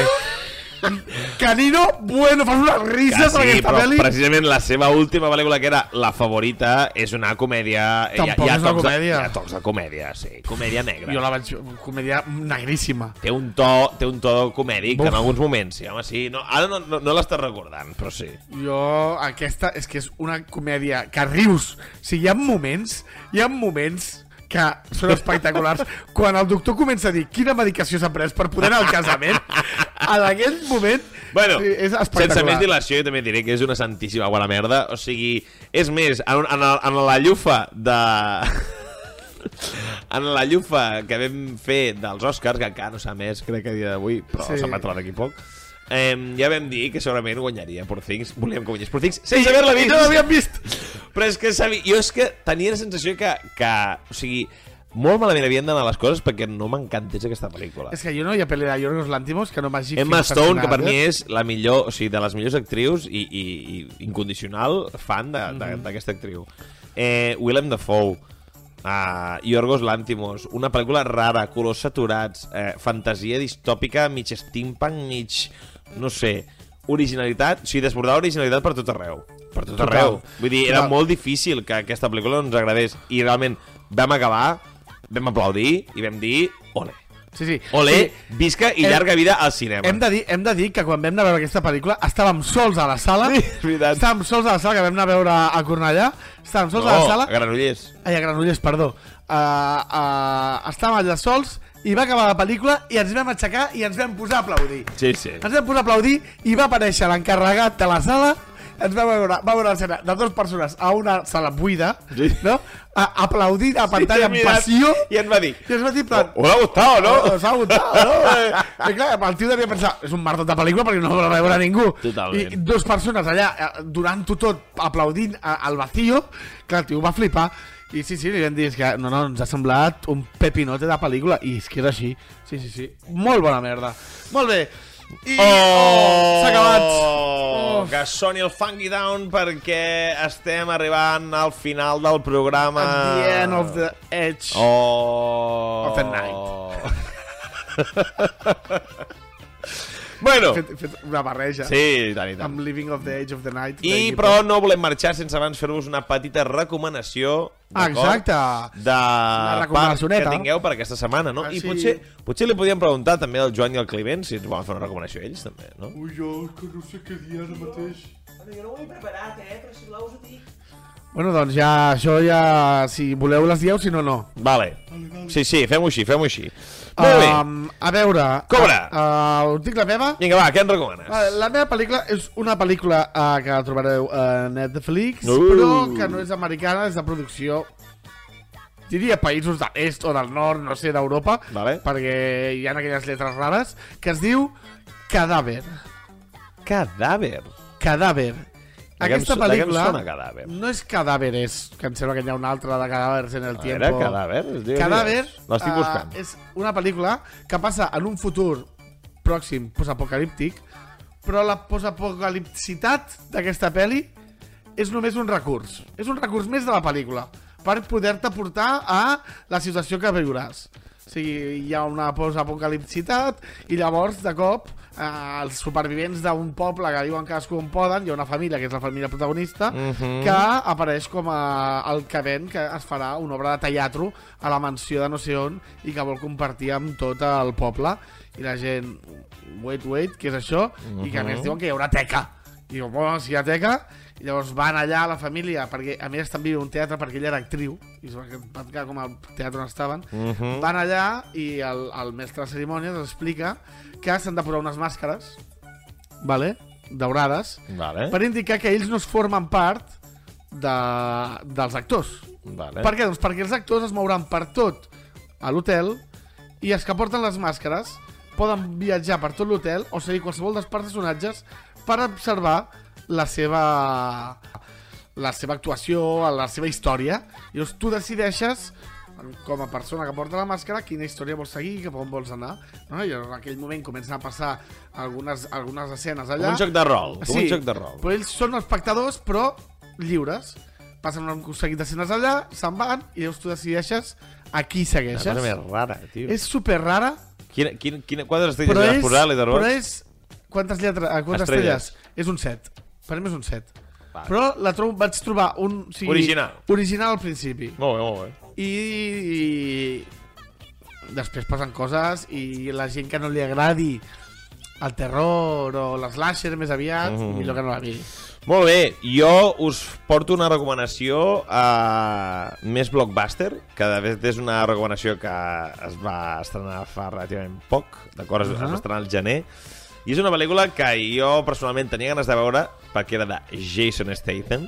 Canino, bueno, fas unes rises per aquesta pel·li. Precisament la seva última pel·lícula, que era La Favorita, és una comèdia... Tampoc és una comèdia. Hi ha tocs de comèdia, sí. Comèdia negra. Jo la vaig... Comèdia negríssima. Té un to comèdic en alguns moments, sí, home, sí. Ara no l'estàs recordant, però sí. Jo, aquesta és que és una comèdia que rius. O sigui, hi ha moments que són espectaculars. Quan el doctor comença a dir quina medicació s'ha pres per poder anar al casament, en aquell moment és espectacular. Sense més dilació, jo també diré que és una santíssima bona merda. O sigui, és més, en la llufa de... En la llufa que vam fer dels Oscars, que encara no s'ha més, crec que a dia d'avui, però se'n va trobar d'aquí poc, ja vam dir que segurament guanyaria Poor Things. Volíem que guanyés Poor Things sense haver-la vist. I no l'havíem vist. Però és que jo tenia la sensació que o sigui, molt malament havien d'anar les coses perquè no m'encantés aquesta pel·lícula. És que jo no hi ha pel·li de Yorgos Lanthimos que no m'hagi Emma Stone, que per mi és la millor, o sigui, de les millors actrius i incondicional fan d'aquesta actriu. Willem Dafoe, Yorgos Lanthimos, una pel·lícula rara, colors saturats, fantasia distòpica, mig steampunk, mig... no sé, originalitat, o sigui, desbordar originalitat per tot arreu. Per tot arreu. Vull dir, era molt difícil que aquesta pel·lícula no ens agradés. I realment vam acabar, vam aplaudir i vam dir, ole. Sí. Olé, visca i llarga vida al cinema. Hem de dir que quan vam anar a veure aquesta pel·lícula estàvem sols a la sala. Sí, és veritat. Estàvem sols a la sala, que vam anar a veure a Cornellà. Estàvem sols a la sala. A Granollers. Ai, a Granollers, perdó. Estàvem allà sols i va acabar la pel·lícula i ens vam aixecar i ens vam posar a aplaudir. Sí. Ens vam posar a aplaudir i va aparèixer l'encarregat de la sala. Ens va veure l'escena de 2 persones a una sala buida, no? Aplaudint a pantalla amb passió. I ens va dir, plan, us ha gustat, no? Us ha gustat, no? I clar, el tio devia pensar, és un maratot de pel·lícula perquè no la va veure ningú. Totalment. I 2 persones allà, durant-ho tot, aplaudint al vacío. Clar, el tio va flipar. I sí, li vam dir, és que no, ens ha semblat un pepinote de pel·lícula. I és que és així. Sí. Molt bona merda. Molt bé. I s'ha acabat. Que soni el Funky Down perquè estem arribant al final del programa. At the end of the edge of the night. Bueno, he fet una barreja. Sí, tant. Amb Living of the Edge of the Night. Però no volem marxar sense abans fer-vos una petita recomanació. Exacte. Una recomanacioneta que tingueu per aquesta setmana, no? I potser li podíem preguntar també al Joan i al Climent si ens volen fer una recomanació ells també, no? Ui, jo que no sé què dir ara mateix. Jo no ho he preparat, però si voleu us ho dic. Bueno, doncs ja, això ja, si voleu les dieu, si no, no. Vale. Sí, fem-ho així. Molt bé. A veure... Cobra! Us dic la meva? Vinga, va, què en recomanes? La meva pel·lícula és una pel·lícula que trobareu a Netflix, però que no és americana, és de producció, diria països de l'est o del nord, no sé, d'Europa, perquè hi ha aquelles lletres rares, que es diu Cadàver. Cadàver. Aquesta pel·lícula no és Cadàveres, que em sembla que hi ha una altra de Cadàvers en el tiempo. Era Cadàver? Cadàver l'estic buscant. És una pel·lícula que passa en un futur pròxim, postapocalíptic, però la postapocalipsitat d'aquesta pel·li és només un recurs. És un recurs més de la pel·lícula per poder-te portar a la situació que viuràs. O sigui, hi ha una postapocalipsitat i llavors, de cop, els supervivents d'un poble que diuen cadascú on poden, hi ha una família, que és la família protagonista, que apareix com el que ven que es farà una obra de teatre a la mansió de no sé on i que vol compartir amb tot el poble. I la gent, wait, què és això? I que a més diuen que hi haurà teca. I diuen, bueno, si hi ha teca... I llavors van allà a la família, perquè a més també viu un teatre perquè ella era actriu, i van quedar com al teatre on estaven, van allà i el mestre de cerimònies els explica que s'han de posar unes màscares, daurades, per indicar que ells no es formen part dels actors. Per què? Doncs perquè els actors es mouran per tot a l'hotel i els que porten les màscares poden viatjar per tot l'hotel o seguir qualsevol dels personatges per observar la seva actuació, la seva història. I llavors tu decideixes, com a persona que porta la màscara, quina història vols seguir i cap on vols anar. No? I en aquell moment comencen a passar algunes escenes allà. Com un joc de rol. Sí, però ells són espectadors, però lliures. Passen un seguit d'escenes allà, se'n van, i llavors tu decideixes a qui segueixes. Una cosa més rara, tio. És superrara. Quantes estrelles vas posar, Leaderbox? Però és... Quantes estrelles? És un 7. Per mi és un 7. Però vaig trobar un... Original al principi. Molt bé. I després passen coses i la gent que no li agradi el terror o l'slasher més aviat, millor que no la miri. Molt bé, jo us porto una recomanació més blockbuster, que de fet és una recomanació que es va estrenar fa relativament poc, d'acord? Es va estrenar al gener. I és una pel·lícula que jo personalment tenia ganes de veure perquè era de Jason Statham,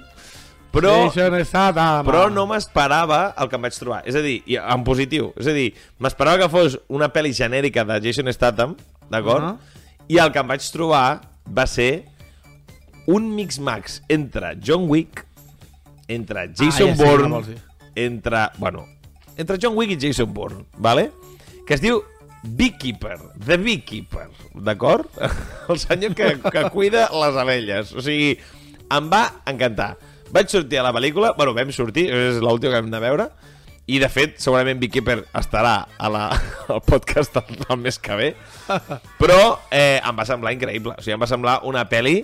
però no m'esperava el que em vaig trobar. És a dir, en positiu, és a dir, m'esperava que fos una pel·li genèrica de Jason Statham, d'acord? I el que em vaig trobar va ser un mix-max entre John Wick, entre Jason Bourne, entre John Wick i Jason Bourne, ¿vale? Que es diu Beekeeper, The Beekeeper, d'acord? El senyor que cuida les abelles. O sigui, em va encantar. Vaig sortir a la pel·lícula, vam sortir, és l'última que hem de veure, i de fet, segurament Beekeeper estarà al podcast el mes que ve, però em va semblar increïble. O sigui, em va semblar una pel·li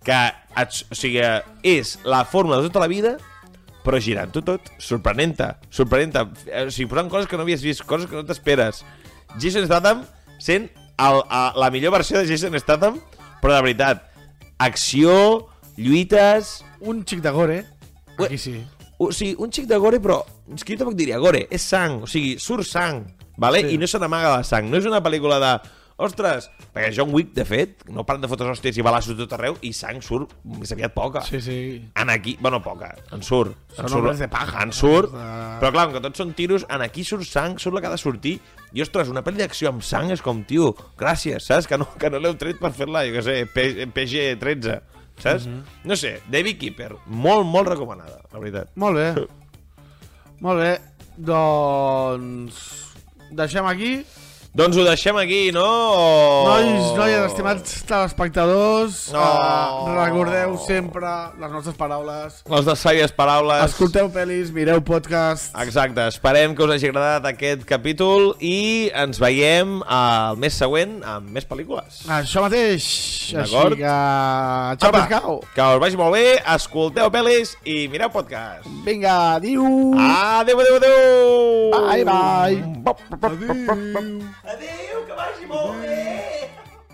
que o sigui, és la fórmula de tota la vida, però girant-ho tot, sorprenent-te. O sigui, posant coses que no havies vist, coses que no t'esperes. Jason Statham sent la millor versió de Jason Statham, però de veritat, acció, lluites... Un xic de gore, aquí sí. O sigui, un xic de gore, però és que jo tampoc diria gore, és sang, o sigui, surt sang, vale? Sí. I no se n'amaga la sang, no és una pel·lícula de... Ostres, perquè John Wick, de fet, no paren de fotre hòsties i balassos tot arreu i sang surt més aviat poca. Sí, sí. En aquí, bueno, poca, en surt. Són homes de paja. En surt, però clar, com que tots són tiros, en aquí surt sang, surt la que ha de sortir. I, ostres, una pel·li d'acció amb sang és com, tio, gràcies, saps? Que no l'heu tret per fer-la, jo què sé, PG-13, saps? No sé, David Keeper, molt, molt recomanada, la veritat. Molt bé. Molt bé, doncs... deixem aquí... Doncs ho deixem aquí, no? Noies, estimats telespectadors, recordeu sempre les nostres paraules. Les de sàvies paraules. Escolteu pel·lis, mireu podcast. Exacte, esperem que us hagi agradat aquest capítol i ens veiem el mes següent amb més pel·lícules. Això mateix. D'acord? Així que... Xau, pescau. Que us vagi molt bé, escolteu pel·lis i mireu podcast. Vinga, adiu. Adéu, adéu, adéu. Bye, bye. Adéu. Adéu, que vagi molt bé!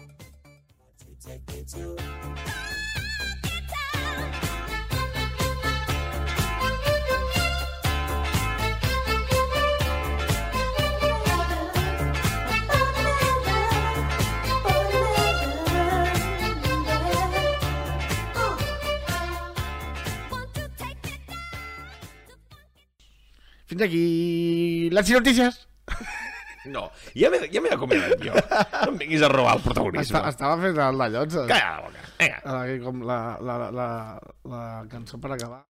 Fins aquí les notícies. No, ja m'he acomiadat jo. No em vinguis a robar el protagonisme. Estava fent el d'allò. Calla la boca. Vinga. Com la cançó per acabar.